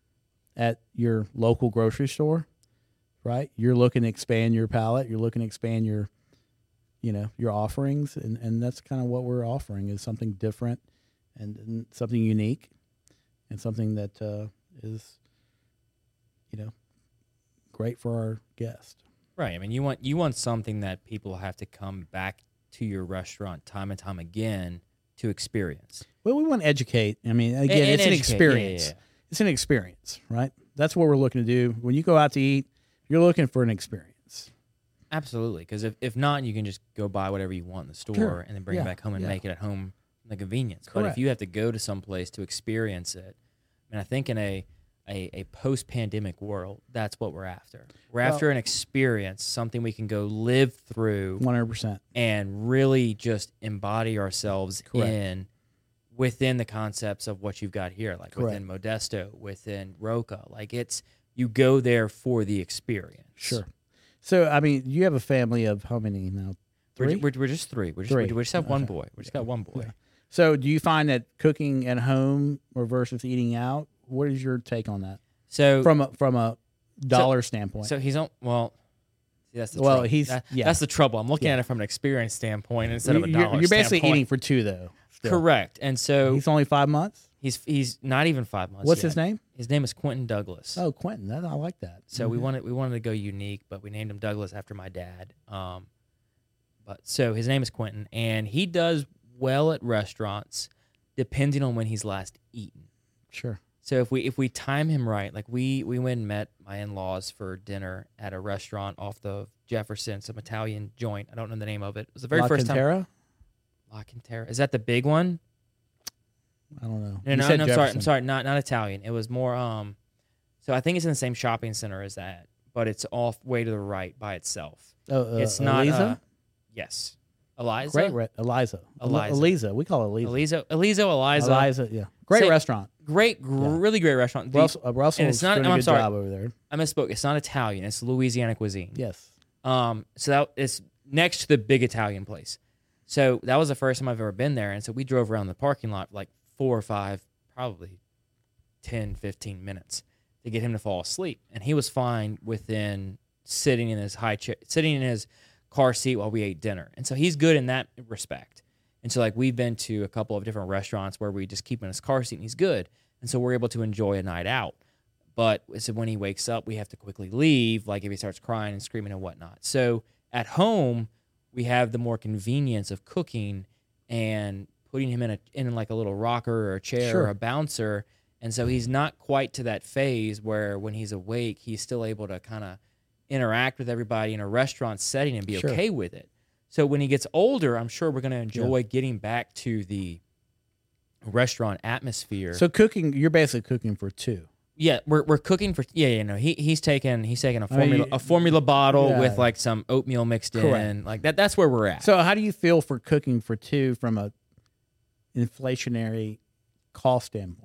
at your local grocery store, right? You're looking to expand your palette. You're looking to expand your, you know, your offerings, and, and that's kind of what we're offering is something different and, and something unique and something that uh, is, you know, great for our guests. Right. I mean, you want you want something that people have to come back to your restaurant time and time again to experience. Well, we want to educate. I mean, again, And- and it's an educate. experience. Yeah, yeah, yeah. It's an experience, right? That's what we're looking to do. When you go out to eat, you're looking for an experience. Absolutely. Because if, if not, you can just go buy whatever you want in the store Sure. and then bring Yeah, it back home and yeah. make it at home the convenience. But if Correct. you have to go to some place to experience it, I mean, I think in a a, a post-pandemic world, that's what we're after. We're Well- after an experience, something we can go live through one hundred percent. and really just embody ourselves Correct. in within the concepts of what you've got here, like Correct. within Modesto, within Roca. Like it's you go there for the experience. Sure. So, I mean, you have a family of how many now? We're, Three? we're, we're just three. We're just, Three. We, we just have one Okay. boy. We just got one boy. Yeah. So, do you find that cooking at home or versus eating out? What is your take on that So from a, from a dollar standpoint? so he's on. Well, see, that's the Well, trouble. he's- That- yeah. that's the trouble. I'm looking Yeah. at it from an experience standpoint instead of a you're, dollar. you're basically standpoint. eating for two, though. still. Correct. And so He's only five months. he's he's not even five months. What's yet. his name? His name is Quentin Douglas. Oh, Quentin. That, I like that. So we Mhm. wanted we wanted to go unique, but we named him Douglas after my dad. Um, but so his name is Quentin, and he does well at restaurants, depending on when he's last eaten. Sure. So if we if we time him right, like we we went and met my in-laws for dinner at a restaurant off the Jefferson, some Italian joint. I don't know the name of it. It was the very La first time. Cantera? La Cantera. Is that the big one? I don't know. No, You no, said no I'm sorry. I'm Jefferson. sorry. Not not Italian. It was more. Um, so I think it's in the same shopping center as that, but it's off way to the right by itself. Oh, uh, It's not. Eliza? Uh, yes, Eliza. Great, re- Eliza. Eliza. Eliza. We call it Eliza. Eliza. Eliza. Eliza. Eliza. Yeah. Great Say- restaurant. Great, gr- Yeah. really great restaurant. The- Russell, uh, Russell's it's not- doing I'm a good sorry. job over there. I misspoke. It's not Italian. It's Louisiana cuisine. Yes. Um, so that it's next to the big Italian place. So that was the first time I've ever been there, and so we drove around the parking lot for like four or five, probably ten, fifteen minutes to get him to fall asleep, and he was fine within sitting in his high chair, sitting in his car seat while we ate dinner, and so he's good in that respect. And so like we've been to a couple of different restaurants where we just keep him in his car seat and he's good, and so we're able to enjoy a night out. But so when he wakes up, we have to quickly leave, like if he starts crying and screaming and whatnot. So at home, we have the more convenience of cooking and putting him in a in like a little rocker or a chair Sure. or a bouncer. And so he's not quite to that phase where when he's awake, he's still able to kind of interact with everybody in a restaurant setting and be Sure. okay with it. So when he gets older, I'm sure we're going to enjoy getting back to the restaurant atmosphere. So cooking, you're basically cooking for two. Yeah, we're we're cooking for yeah, yeah, no. He he's taking he's taking a I mean, formula a formula bottle yeah. with like some oatmeal mixed in. Correct. Like that that's where we're at. So how do you feel for cooking for two from a inflationary cost standpoint?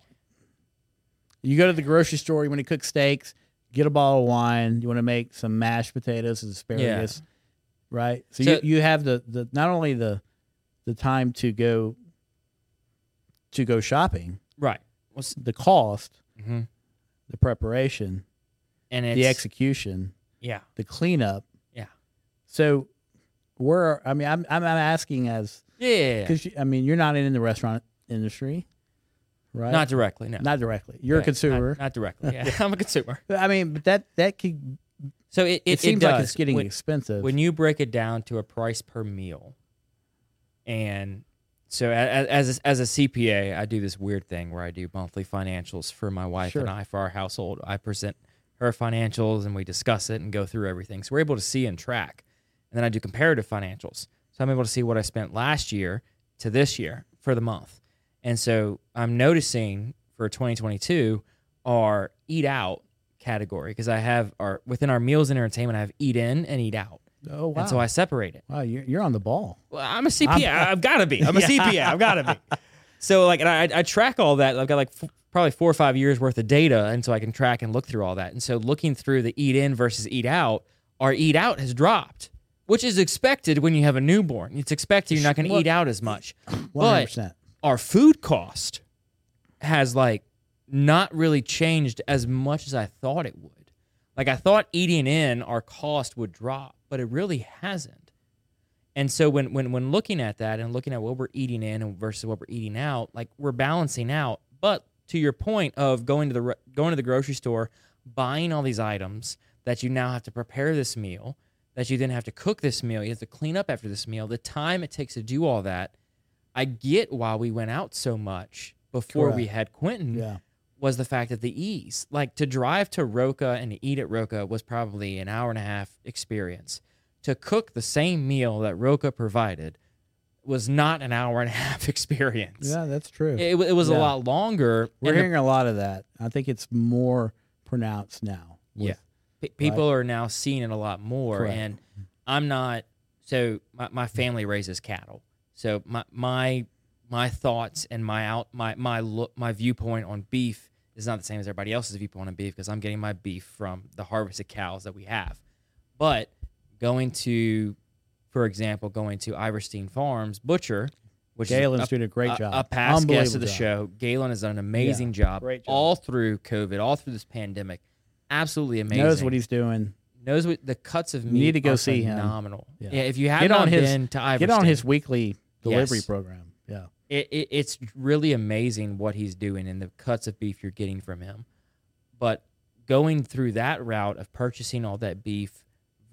You go to the grocery store, you want to cook steaks, get a bottle of wine, you want to make some mashed potatoes and asparagus, right? So, So- you, you have the, the not only the the time to go to go shopping, right. What's the cost, hmm the preparation, and it's the execution, yeah. the cleanup. Yeah. So where I mean I'm I'm, I'm asking as Yeah, yeah, yeah. because I mean you're not in the restaurant industry, right? Not directly, no. Not directly. You're Right, a consumer. Not, not directly. Yeah. I'm a consumer. I mean, but that that could So it it, it, seems it like does. it's getting when, expensive. when you break it down to a price per meal. And so as as a, as a C P A, I do this weird thing where I do monthly financials for my wife Sure. and I for our household. I present her financials and we discuss it and go through everything. So we're able to see and track. And then I do comparative financials. So I'm able to see what I spent last year to this year for the month. And so I'm noticing for twenty twenty-two our eat out category because I have our within our meals and entertainment I have eat in and eat out. oh wow! And so I separate it. wow, you're, you're on the ball. Well, I'm a C P A. I've got to be. I'm a Yeah. C P A. I've got to be. So like, and I, I track all that. I've got like f- probably four or five years worth of data, and so I can track and look through all that. And so looking through the eat in versus eat out, our eat out has dropped, which is expected when you have a newborn. It's expected you're not going to Well, eat out as much. One hundred But percent. our food cost has like not really changed as much as I thought it would. Like, I thought eating in, our cost would drop, but it really hasn't. And so when when when looking at that and looking at what we're eating in versus what we're eating out, like, we're balancing out. But to your point of going to the going to the grocery store, buying all these items that you now have to prepare this meal, that you then have to cook this meal, you have to clean up after this meal, the time it takes to do all that, I get why we went out so much before Correct. we had Quentin. Yeah. Was the fact that the ease. Like, to drive to Roca and to eat at Roca was probably an hour and a half experience. To cook the same meal that Roca provided was not an hour and a half experience. Yeah, that's true. It, it was Yeah. a lot longer. We're and the- hearing a lot of that. I think it's more pronounced now. with- Yeah. P- people are now seeing it a lot more. Correct. And I'm not, so my, my family raises cattle. So my, my, my thoughts and my out, my, my look, my viewpoint on beef is not the same as everybody else's viewpoint on beef, because I'm getting my beef from the harvested cows that we have. But going to, for example, going to Iverstein Farms Butcher, which Galen's is a, doing a great a, job. a past guest of the Unbelievable job. show. Galen has done an amazing Yeah, job, great job. all through COVID, all through this pandemic. Absolutely amazing. Knows what he's doing. Knows what the cuts of meat need to go are see him. phenomenal. Yeah. Yeah. If you have Get not on his- been to Iverstein, Get on his weekly delivery Yes. program. Yeah. it, it, it's really amazing what he's doing and the cuts of beef you're getting from him. But going through that route of purchasing all that beef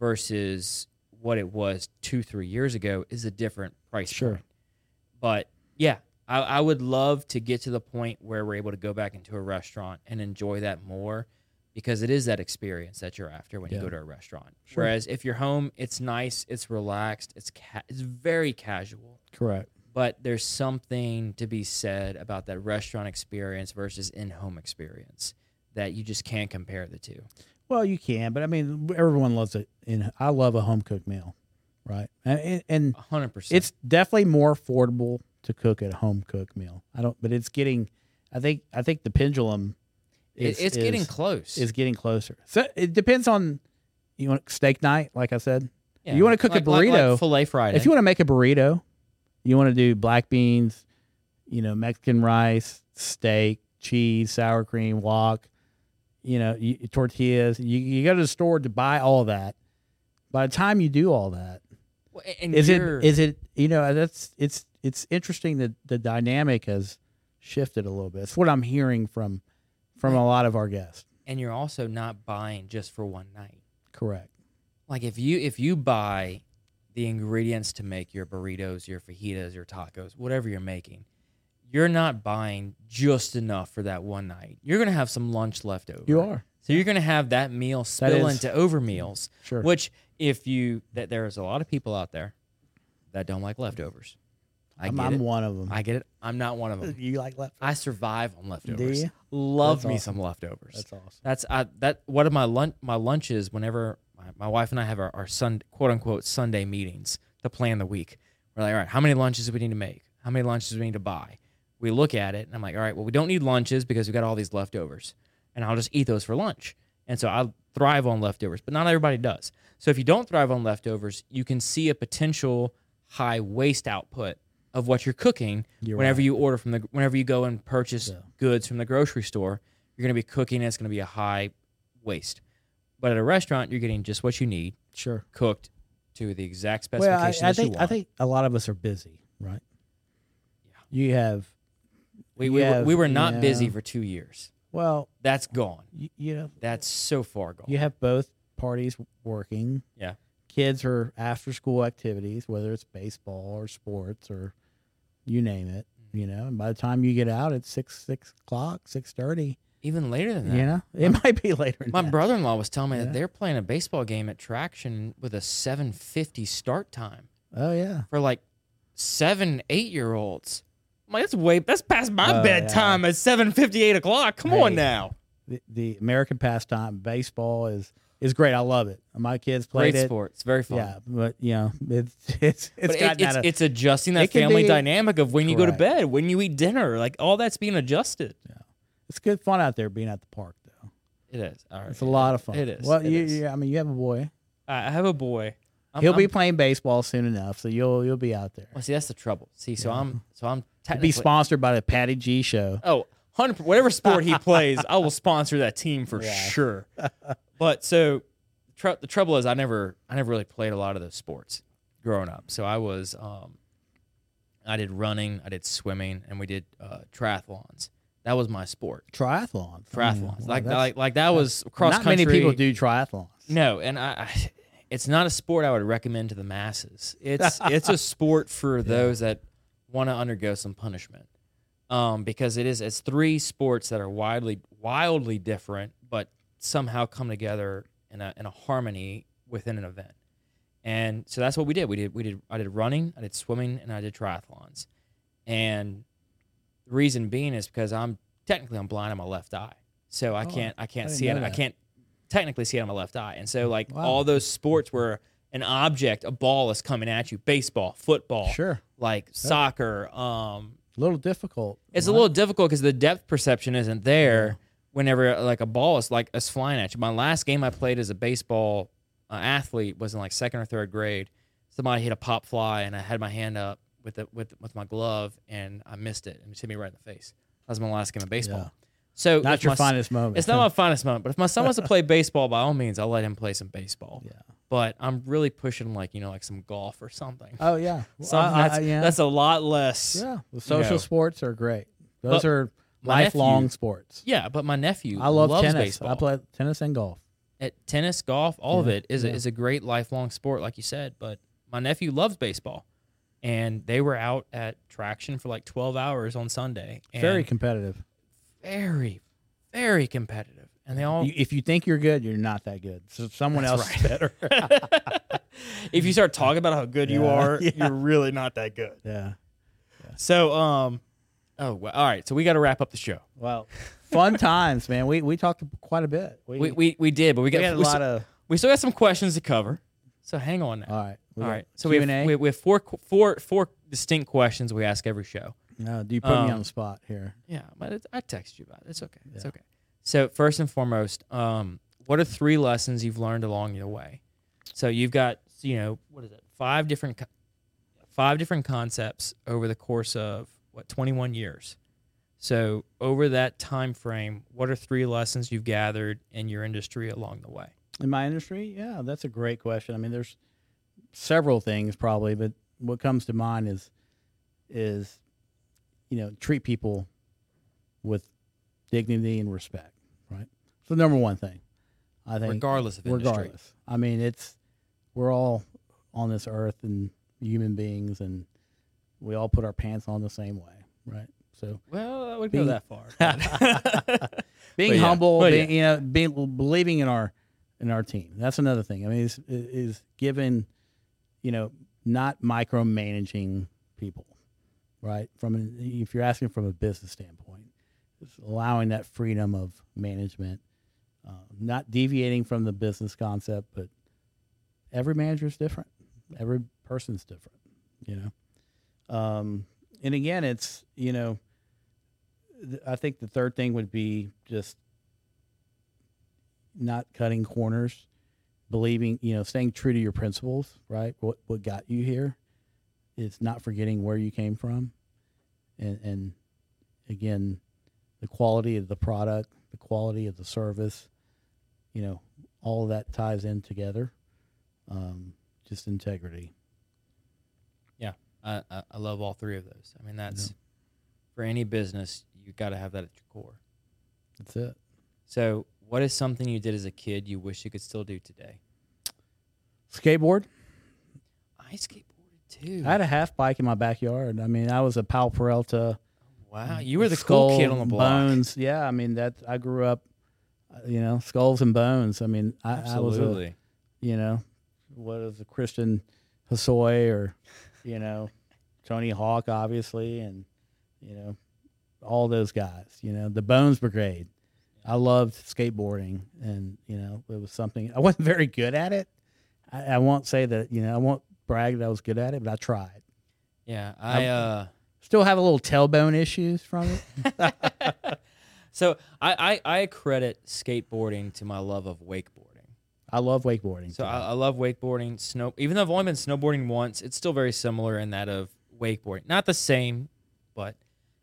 versus what it was two, three years ago is a different price Sure. point. But yeah, I, I would love to get to the point where we're able to go back into a restaurant and enjoy that more, because it is that experience that you're after when Yeah. you go to a restaurant. Sure. Whereas if you're home, it's nice, it's relaxed, it's ca- it's very casual. Correct. But there's something to be said about that restaurant experience versus in-home experience that you just can't compare the two. Well, you can, but I mean, everyone loves it. In I love a home cooked meal, right? And, and A hundred percent. it's definitely more affordable to cook at a home cooked meal. I don't, but it's getting. I think. I think the pendulum. It- Is, it's getting is- close. Is getting closer. So it depends on. You want steak night, like I said. Yeah. You want to cook Like- a like- burrito. like filet Friday. If you want to make a burrito, you want to do black beans, you know, Mexican rice, steak, cheese, sour cream, wok, you know, you, tortillas. You, you go to the store to buy all that. By the time you do all that, Well, and is it you're- is it you know that's it's it's interesting that the dynamic has shifted a little bit. It's what I'm hearing from from a lot of our guests. and you're also not buying just for one night. Correct. Like if you if you buy the ingredients to make your burritos, your fajitas, your tacos, whatever you're making, you're not buying just enough for that one night. You're going to have some lunch left over. You are. So you're going to have that meal spill is- into over meals. Sure. Which if you that there's a lot of people out there that don't like leftovers. I I'm, get I'm it. one of them. I get it. I'm not one of them. you like left? I survive on leftovers. you? Love That's me awesome. some leftovers. That's awesome. That's I, that. One of my lunch my lunches whenever my, my wife and I have our, our sun quote unquote Sunday meetings to plan the week. We're like, all right, how many lunches do we need to make? How many lunches do we need to buy? We look at it and I'm like, all right, well, we don't need lunches because we got all these leftovers, and I'll just eat those for lunch. And so I thrive on leftovers, but not everybody does. So if you don't thrive on leftovers, you can see a potential high waste output of what you're cooking You're whenever right. you order from the whenever you go and purchase Yeah. goods from the grocery store. You're going to be cooking, and it's going to be a high waste. But at a restaurant, you're getting just what you need, Sure. cooked to the exact Well, I, specifications I that you think want. I think a lot of us are busy, right? Yeah. You have we we, yeah, were, we were not yeah. busy for two years. well, That's gone. you, you know, That's so far gone. you have both parties working. Yeah. Kids are after school activities, whether it's baseball or sports or you name it. You know, and by the time you get out, it's six six o'clock, six thirty. Even later than that. You know, it might be later. Than My that. brother-in-law was telling me Yeah. that they're playing a baseball game at Traction with a seven fifty start time Oh yeah. for like seven, eight-year-olds. I'm like, that's way that's past my Oh, bedtime at seven fifty, eight o'clock. Come on Hey. now. The, the American pastime, baseball is is great. I love it. My kids played Great it. sport. It's very fun. Yeah, but you know, it's it's it's But it, gotten it's, out of- it's adjusting that it can family be- dynamic of when you go to Correct. bed, when you eat dinner. Like, all that's being adjusted. it's good fun out there being at the park though. It is. All right. It's a lot of fun. It is. Well, It you, is. you- I mean, you have a boy. I I have a boy. I'm, He'll be I'm- playing baseball soon enough, so you'll you'll be out there. Well, see, that's the trouble. See, so Yeah. I'm so I'm Be technically. sponsored by the Patty G Show. Oh, hundred whatever sport he plays, I will sponsor that team for Yeah. sure. But so tr- the trouble is, I never, I never really played a lot of those sports growing up. So I was, um, I did running, I did swimming, and we did uh, triathlons. That was my sport. Triathlons. Triathlons, Oh, like wow, like like that was cross not country. many people do triathlons. No, and I, I, it's not a sport I would recommend to the masses. It's it's a sport for those that want to undergo some punishment, um, because it is it's three sports that are widely wildly different, but somehow come together in a in a harmony within an event. And so that's what we did. We did we did I did running, I did swimming, and I did triathlons. And the reason being is because I'm technically I'm blind on my left eye, so I Oh, can't I can't I didn't see it. know I that. can't technically see it on my left eye, and so like Wow. all those sports where an object, a ball is coming at you, baseball, football, Sure. like soccer. Um, A little difficult. it's a right? little difficult because the depth perception isn't there. Yeah. Whenever like a ball is like is flying at you. My last game I played as a baseball uh, athlete was in like second or third grade. Somebody hit a pop fly, and I had my hand up with the, with with my glove, and I missed it, and it hit me right in the face. That was my last game of baseball. Yeah. So Not if your my s- finest moment. It's not my finest moment, but if my son wants to play baseball, by all means, I'll let him play some baseball. Yeah. But I'm really pushing like you know like some golf or something. Oh yeah. Well, Something I- I- that's, yeah. that's a lot less. yeah. The social know. sports are great. Those But are my lifelong nephew- sports. Yeah, but my nephew I love loves tennis. baseball. I play tennis and golf. At tennis, golf, all of Yeah, it is yeah. a, is a great lifelong sport, like you said. But my nephew loves baseball, and they were out at Traction for like twelve hours on Sunday. And Very competitive. very, very competitive, and they all. You, if you think you're good, you're not that good. So someone That's else is better. if you start talking about how good you Yeah, are, yeah. you're really not that good. yeah. So, um, oh, well, all right. So we got to wrap up the show. Well, fun times, man. We we talked quite a bit. We We we, we did, but we we got had a we, lot still, of. we still got some questions to cover. So hang on now. All right. We all got right. So we Q and have, A. we, we have four four four distinct questions we ask every show. No, do you put me um, on the spot here? Yeah, but it's, I text you about it. It's okay. It's Yeah. okay. So first and foremost, um, what are three lessons you've learned along your way? So you've got, you know, what is it? Five different, co- five different concepts over the course of what twenty-one years. So over that time frame, what are three lessons you've gathered in your industry along the way? In my industry, yeah, that's a great question. I mean, there's several things probably, but what comes to mind is is you know treat people with dignity and respect, right? So number one thing, I think, Regardless of industry. regardless. I mean, it's we're all on this earth and human beings, and we all put our pants on the same way, right? So Well, I would Being- go that far. being But yeah. humble, But being, you know, being believing in our in our team. That's another thing. I mean, is is given, you know, not micromanaging people, right? From an, if you're asking from a business standpoint, it's allowing that freedom of management, uh, not deviating from the business concept, but every manager is different. Every person's different, you know. Um, and again, it's you know. th- I think the third thing would be just not cutting corners, believing, you know, staying true to your principles, right? What what got you here is not forgetting where you came from. And and again, the quality of the product, the quality of the service, you know, all of that ties in together. Um, just integrity. Yeah, I, I I love all three of those. I mean, that's Yeah. for any business, you got to have that at your core. That's it. So, what is something you did as a kid you wish you could still do today? Skateboard. I skateboarded too. I had a half bike in my backyard. I mean, I was a Powell Peralta. wow, you were the Skull, cool kid on the block. Bones. Yeah, I mean that. I grew up, uh, you know, skulls and bones. I mean, I, I was a, Absolutely. you know, what is a Christian Hosoi or, you know, Tony Hawk, obviously, and you know, all those guys. You know, the Bones Brigade. I loved skateboarding, and you know, it was something I wasn't very good at it. I, I won't say that. You know, I won't brag that I was good at it, but I tried. Yeah, I uh Still have a little tailbone issues from it. so I, I I credit skateboarding to my love of wakeboarding. I love wakeboarding. So too. I, I love wakeboarding, snow. Even though I've only been snowboarding once, it's still very similar in that of wakeboarding. Not the same, but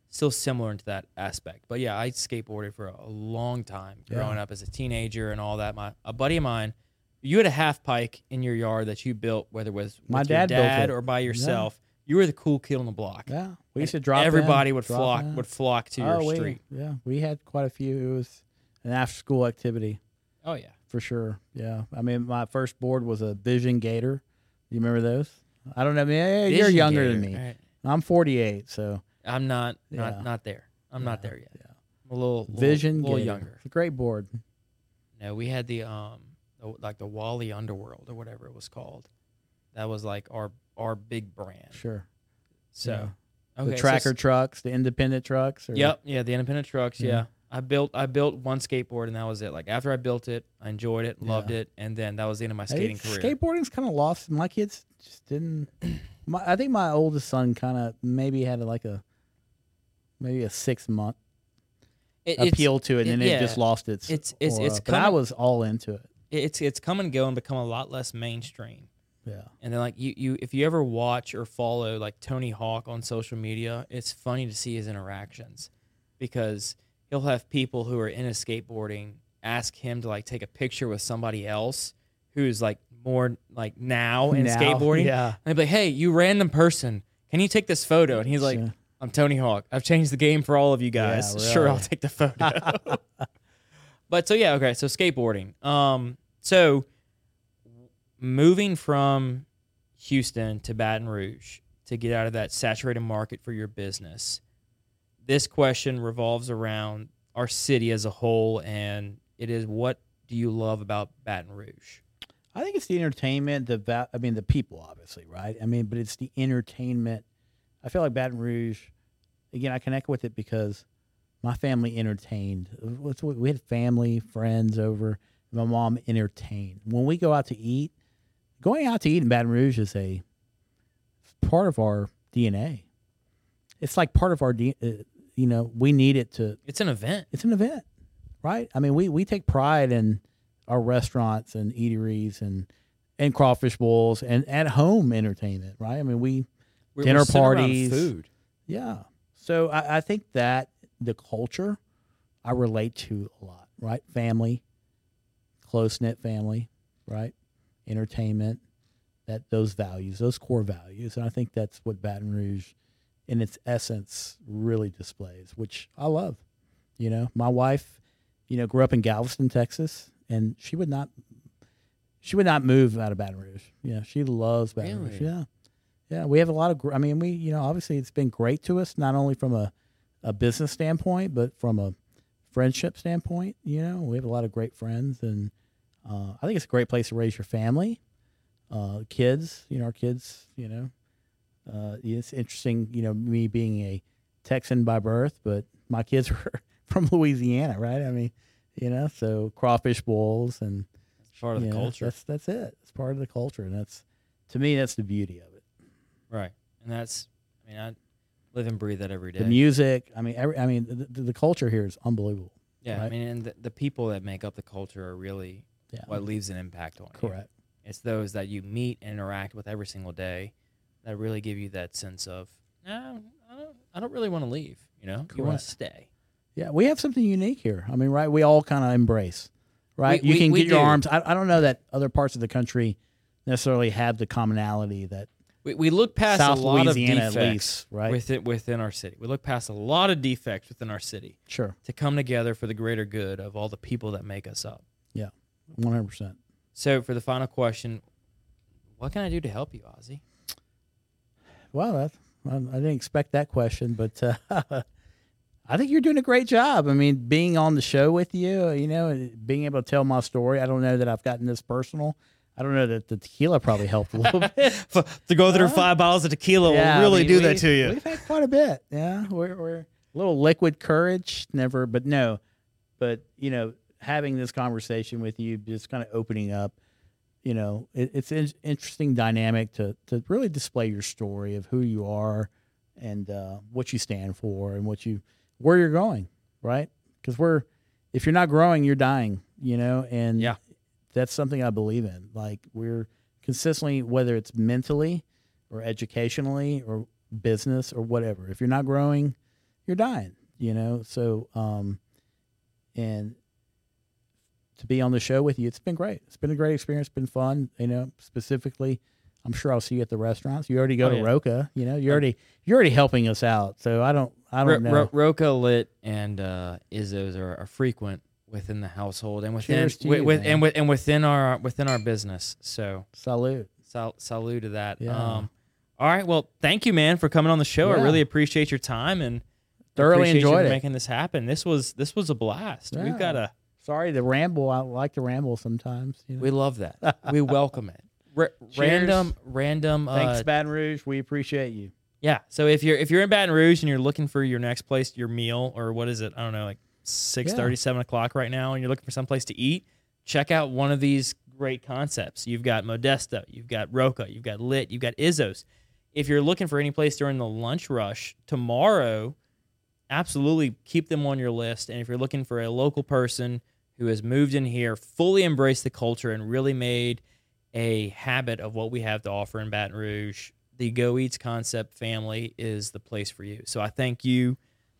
still similar into that aspect. But yeah, I skateboarded for a long time growing Yeah. up as a teenager and all that. My a buddy of mine, you had a half pike in your yard that you built, whether it was with My your dad built dad it. or by Yeah. yourself. You were the cool kid on the block. Yeah, we And used to drop. Everybody in, would drop flock in. would flock to your oh, we, street. Yeah, we had quite a few. It was an after-school activity Oh yeah. for sure. Yeah, I mean, my first board was a Vision Gator. You remember those? I don't know. I mean, hey, you're Vision younger than Gator, me. right. I'm forty-eight, so I'm not not Yeah. not there. I'm not Yeah, there yet. yeah. I'm a little, little Vision little Gator. younger. It's a great board. No, we had the um the, like the Wally Underworld or whatever it was called. That was like our our big brand. Sure. So Yeah. okay, the so tracker s- trucks, the independent trucks. Or, Yep, yeah, the independent trucks. Yeah. Yeah. I built I built one skateboard and that was it. Like after I built it, I enjoyed it, loved Yeah. it, and then that was the end of my Hey, skating career. skateboarding's kind of lost. My kids just didn't. My, I think my oldest son kind of maybe had like a maybe a six month It- it's, appeal to it, and it- then yeah. it just lost its. It's- it's- it's aura. But I coming- was all into it. it's it's come and go and become a lot less mainstream. Yeah. And then like you, you if you ever watch or follow like Tony Hawk on social media, it's funny to see his interactions because he'll have people who are into skateboarding ask him to like take a picture with somebody else who's like more like now in Now, skateboarding. yeah. And they'd be like, hey, you random person, can you take this photo? And he's like, Sure. I'm Tony Hawk. I've changed the game for all of you guys. Yeah, Sure, really. I'll take the photo. But so yeah, okay. So skateboarding. Um, so moving from Houston to Baton Rouge to get out of that saturated market for your business. This question revolves around our city as a whole, and it is, what do you love about Baton Rouge? I think it's the entertainment, the va- I mean the people, obviously, right? I mean, but it's the entertainment. I feel like Baton Rouge. Again, I connect with it because my family entertained. What's- We had family, friends over. My mom entertained. When we go out to eat, going out to eat in Baton Rouge is a part of our D N A. It's like part of our, D, uh, you know, we need it to. It's an event. It's an event, right? I mean, we, we take pride in our restaurants and eateries and and crawfish bowls and at home entertainment, right? I mean, we We're, dinner we're sitting around parties, food. yeah. So I, I think that the culture I relate to a lot, right? Family, close knit family, right? Entertainment, that those values, those core values, and I think that's what Baton Rouge, in its essence, really displays, which I love. You know, my wife, you know, grew up in Galveston, Texas, and she would not, she would not move out of Baton Rouge. Yeah, she loves Baton Rouge. Really? Yeah, yeah. We have a lot of. gr- I mean, we, you know, obviously it's been great to us, not only from a, a business standpoint, but from a friendship standpoint. You know, we have a lot of great friends, and uh, I think it's a great place to raise your family, uh, kids. You know, our kids. You know, uh, it's interesting. You know, me being a Texan by birth, but my kids were from Louisiana, right? I mean, you know, so crawfish bowls and It's part of the you know, culture. That's that's it. It's part of the culture, and that's to me that's the beauty of it. Right. And that's, I mean, I live and breathe that every day. The music. I mean, every. I mean, the, the, the culture here is unbelievable. Yeah, I right? mean, and the, the people that make up the culture are really Yeah. what leaves an impact on you. Correct. It's those that you meet and interact with every single day that really give you that sense of, no, I don't, I don't really want to leave. You know, you want Correct. to stay. Yeah, we have something unique here. I mean, right? We all kind of embrace, right? We- you we- can we get your do. arms. I, I don't know that other parts of the country necessarily have the commonality that We, we look past South a lot Louisiana of at defects least, right? within, within our city. We look past a lot of defects within our city Sure. to come together for the greater good of all the people that make us up. Yeah. One hundred percent. So for the final question, what can I do to help you, Ozzy? Well, that, I, I didn't expect that question, but uh, I think you're doing a great job. I mean, being on the show with you, you know, and being able to tell my story. I don't know that I've gotten this personal. I don't know that the tequila probably helped a little bit. To go through Uh, five bottles of tequila Yeah, will I really mean, do we- that to you. We've had quite a bit. Yeah, we're, we're a little liquid courage, never, but no, but you know, having this conversation with you, just kind of opening up. You know, it, it's an interesting dynamic to to really display your story of who you are and uh, what you stand for and what you where you're going, right? Because we're if you're not growing, you're dying. You know, and Yeah. that's something I believe in. Like we're consistently, whether it's mentally or educationally or business or whatever. If you're not growing, you're dying, you know. So, um, and to be on the show with you, it's been great. It's been a great experience. It's been fun, you know. Specifically, I'm sure I'll see you at the restaurants. You already go Oh, to yeah. Roca, you know. You're already you're already helping us out. So I don't I don't Ro- know. Ro- Roca, Lit, and uh, Izzo's are, are frequent within the household and within Cheers to with, you, with, man. and, with, and within our within our business. So Salute. sal- salute to that. Yeah. Um, all right. Well, thank you, man, for coming on the show. I Yeah. really appreciate your time and Thoroughly appreciate you enjoyed for it. making this happen. This was this was a blast. Yeah. We've got a Sorry to ramble. I like to ramble sometimes. You know? we love that. We welcome it. Ra- Cheers. random random. Thanks, Uh, Baton Rouge. We appreciate you. yeah. So if you're if you're in Baton Rouge and you're looking for your next place, your meal, or what is it? I don't know, like six thirty, seven o'clock right now, and you're looking for some place to eat, check out one of these great concepts. You've got Modesto, you've got Roca, you've got Lit, you've got Izzo's. If you're looking for any place during the lunch rush tomorrow, absolutely keep them on your list. And if you're looking for a local person who has moved in here, fully embraced the culture, and really made a habit of what we have to offer in Baton Rouge, the Go Eats Concept family is the place for you. So I thank you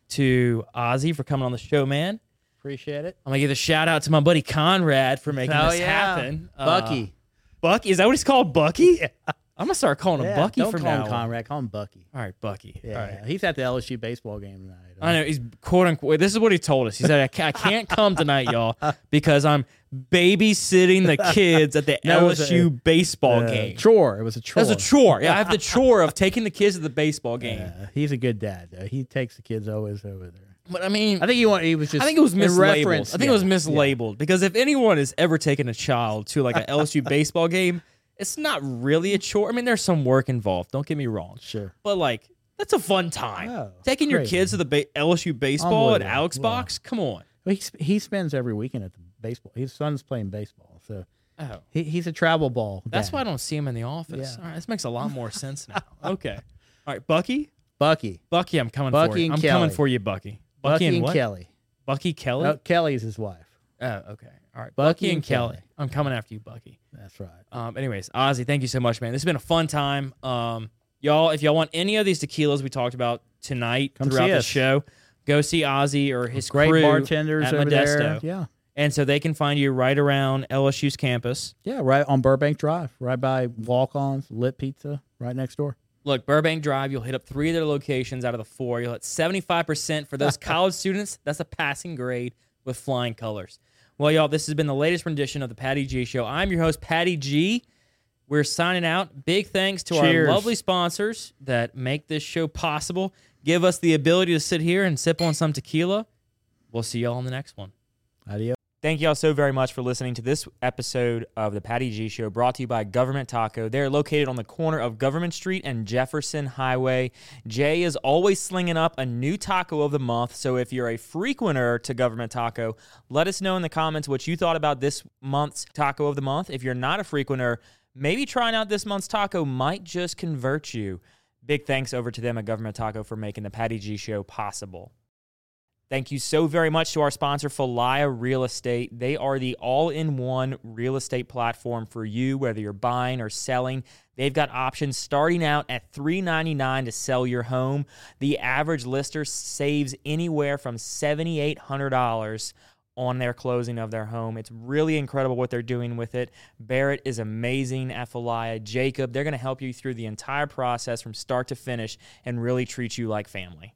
to Ozzy for coming on the show, man. Appreciate it. I'm going to give a shout out to my buddy Conrad for making Oh, this yeah. happen. Bucky. Uh, Bucky? Is that what he's called, Bucky? I'm going to start calling him Yeah, Bucky don't from call now him on. Conrad. Call him Bucky. All right, Bucky. Yeah, All right. he's at the L S U baseball game tonight. I know he's quote unquote. This is what he told us. He said, "I ca- I can't come tonight, y'all, because I'm babysitting the kids at the No, it was L S U a- baseball Uh, game." Chore. It was a chore. That's a chore. Yeah, I have the chore of taking the kids to the baseball game. Yeah, he's a good dad. Though. He takes the kids always over there. But I mean, I think he want, he was just. I think it was in mislabeled. reference- I think it was yeah, mislabeled because if anyone has ever taken a child to like an L S U baseball game, it's not really a chore. I mean, there's some work involved. Don't get me wrong. yeah. Sure. But like, that's a fun time. Oh, Taking your great. kids to the ba- L S U baseball at Unbelievable. Alex Yeah. Box. Come on. Well, he sp- he spends every weekend at the baseball. His son's playing baseball, so Oh, he, he's a travel ball. that's dad. why I don't see him in the office. Yeah. All right, this makes a lot more sense now. Okay. All right, Bucky. Bucky. Bucky, I'm coming Bucky for you. and I'm Kelly. coming for you, Bucky. Bucky, Bucky and, and what? Kelly. Bucky Kelly. No, Kelly's his wife. Oh, okay. All right. Bucky Bucky, and and Kelly. Kelly. I'm coming after you, Bucky. That's right. Um, anyways, Ozzy, thank you so much, man. This has been a fun time. Um, y'all, if y'all want any of these tequilas we talked about tonight Come throughout see the us. show, go see Ozzy or his Great crew bartenders at over Modesto. there. Yeah. And so they can find you right around L S U's campus. Yeah, right on Burbank Drive, right by Walk-Ons, Lit Pizza, right next door. Look, Burbank Drive, you'll hit up three of their locations out of the four. You'll hit seventy-five percent for those college students. That's a passing grade with flying colors. Well, y'all, this has been the latest rendition of the Patty G Show. I'm your host, Patty G. We're signing out. Big thanks to Cheers. our lovely sponsors that make this show possible. Give us the ability to sit here and sip on some tequila. We'll see y'all on the next one. Adios. Thank you all so very much for listening to this episode of the Patty G Show, brought to you by Government Taco. They're located on the corner of Government Street and Jefferson Highway. Jay is always slinging up a new taco of the month, so if you're a frequenter to Government Taco, let us know in the comments what you thought about this month's taco of the month. If you're not a frequenter, maybe trying out this month's taco might just convert you. Big thanks over to them at Government Taco for making the Patty G Show possible. Thank you so very much to our sponsor, Falaya Real Estate. They are the all-in-one real estate platform for you, whether you're buying or selling. They've got options starting out at three ninety-nine to sell your home. The average lister saves anywhere from seven thousand eight hundred dollars on their closing of their home. It's really incredible what they're doing with it. Barrett is amazing at Falaya. Jacob, they're going to help you through the entire process from start to finish and really treat you like family.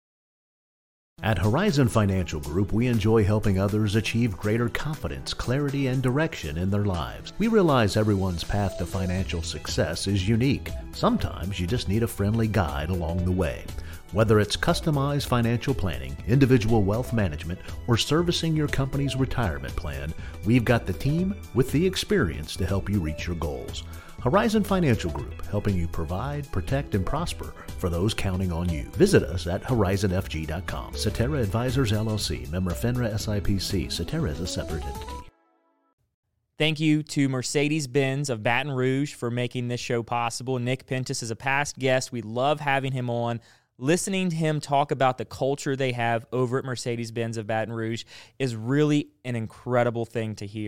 At Horizon Financial Group, we enjoy helping others achieve greater confidence, clarity, and direction in their lives. We realize everyone's path to financial success is unique. Sometimes you just need a friendly guide along the way. Whether it's customized financial planning, individual wealth management, or servicing your company's retirement plan, we've got the team with the experience to help you reach your goals. Horizon Financial Group, helping you provide, protect, and prosper for those counting on you. Visit us at horizon f g dot com. Cetera Advisors, L L C, member FINRA S I P C. Cetera is a separate entity. Thank you to Mercedes-Benz of Baton Rouge for making this show possible. Nick Pentis is a past guest. We love having him on. Listening to him talk about the culture they have over at Mercedes-Benz of Baton Rouge is really an incredible thing to hear.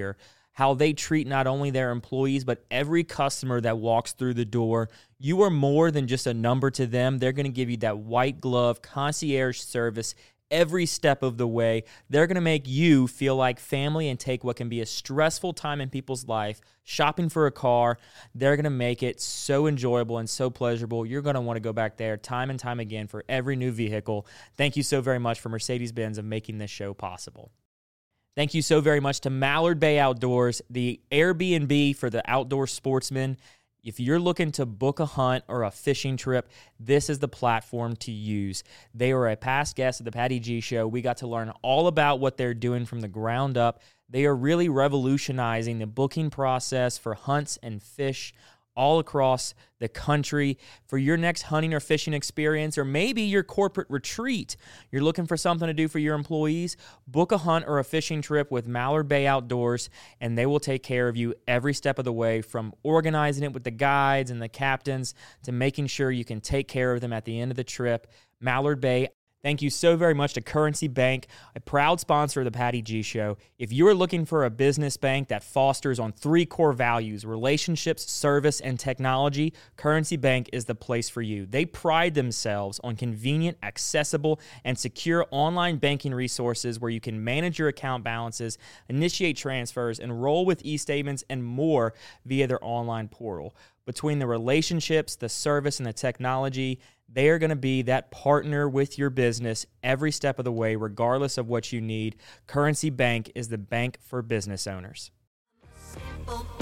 how they treat not only their employees, but every customer that walks through the door. You are more than just a number to them. They're going to give you that white glove concierge service every step of the way. They're going to make you feel like family and take what can be a stressful time in people's life, shopping for a car. They're going to make it so enjoyable and so pleasurable. You're going to want to go back there time and time again for every new vehicle. Thank you so very much for Mercedes-Benz of making this show possible. Thank you so very much to Mallard Bay Outdoors, the Airbnb for the outdoor sportsman. If you're looking to book a hunt or a fishing trip, this is the platform to use. They are a past guest of the Patty G Show. We got to learn all about what they're doing from the ground up. They are really revolutionizing the booking process for hunts and fish all across the country. For your next hunting or fishing experience, or maybe your corporate retreat, you're looking for something to do for your employees, book a hunt or a fishing trip with Mallard Bay Outdoors, and they will take care of you every step of the way, from organizing it with the guides and the captains to making sure you can take care of them at the end of the trip. Mallard Bay. Thank you so very much to Currency Bank, a proud sponsor of the Patty G Show. If you are looking for a business bank that fosters on three core values, relationships, service, and technology, Currency Bank is the place for you. They pride themselves on convenient, accessible, and secure online banking resources where you can manage your account balances, initiate transfers, enroll with e-statements, and more via their online portal. Between the relationships, the service, and the technology, they are going to be that partner with your business every step of the way, regardless of what you need. Currency Bank is the bank for business owners. Simple.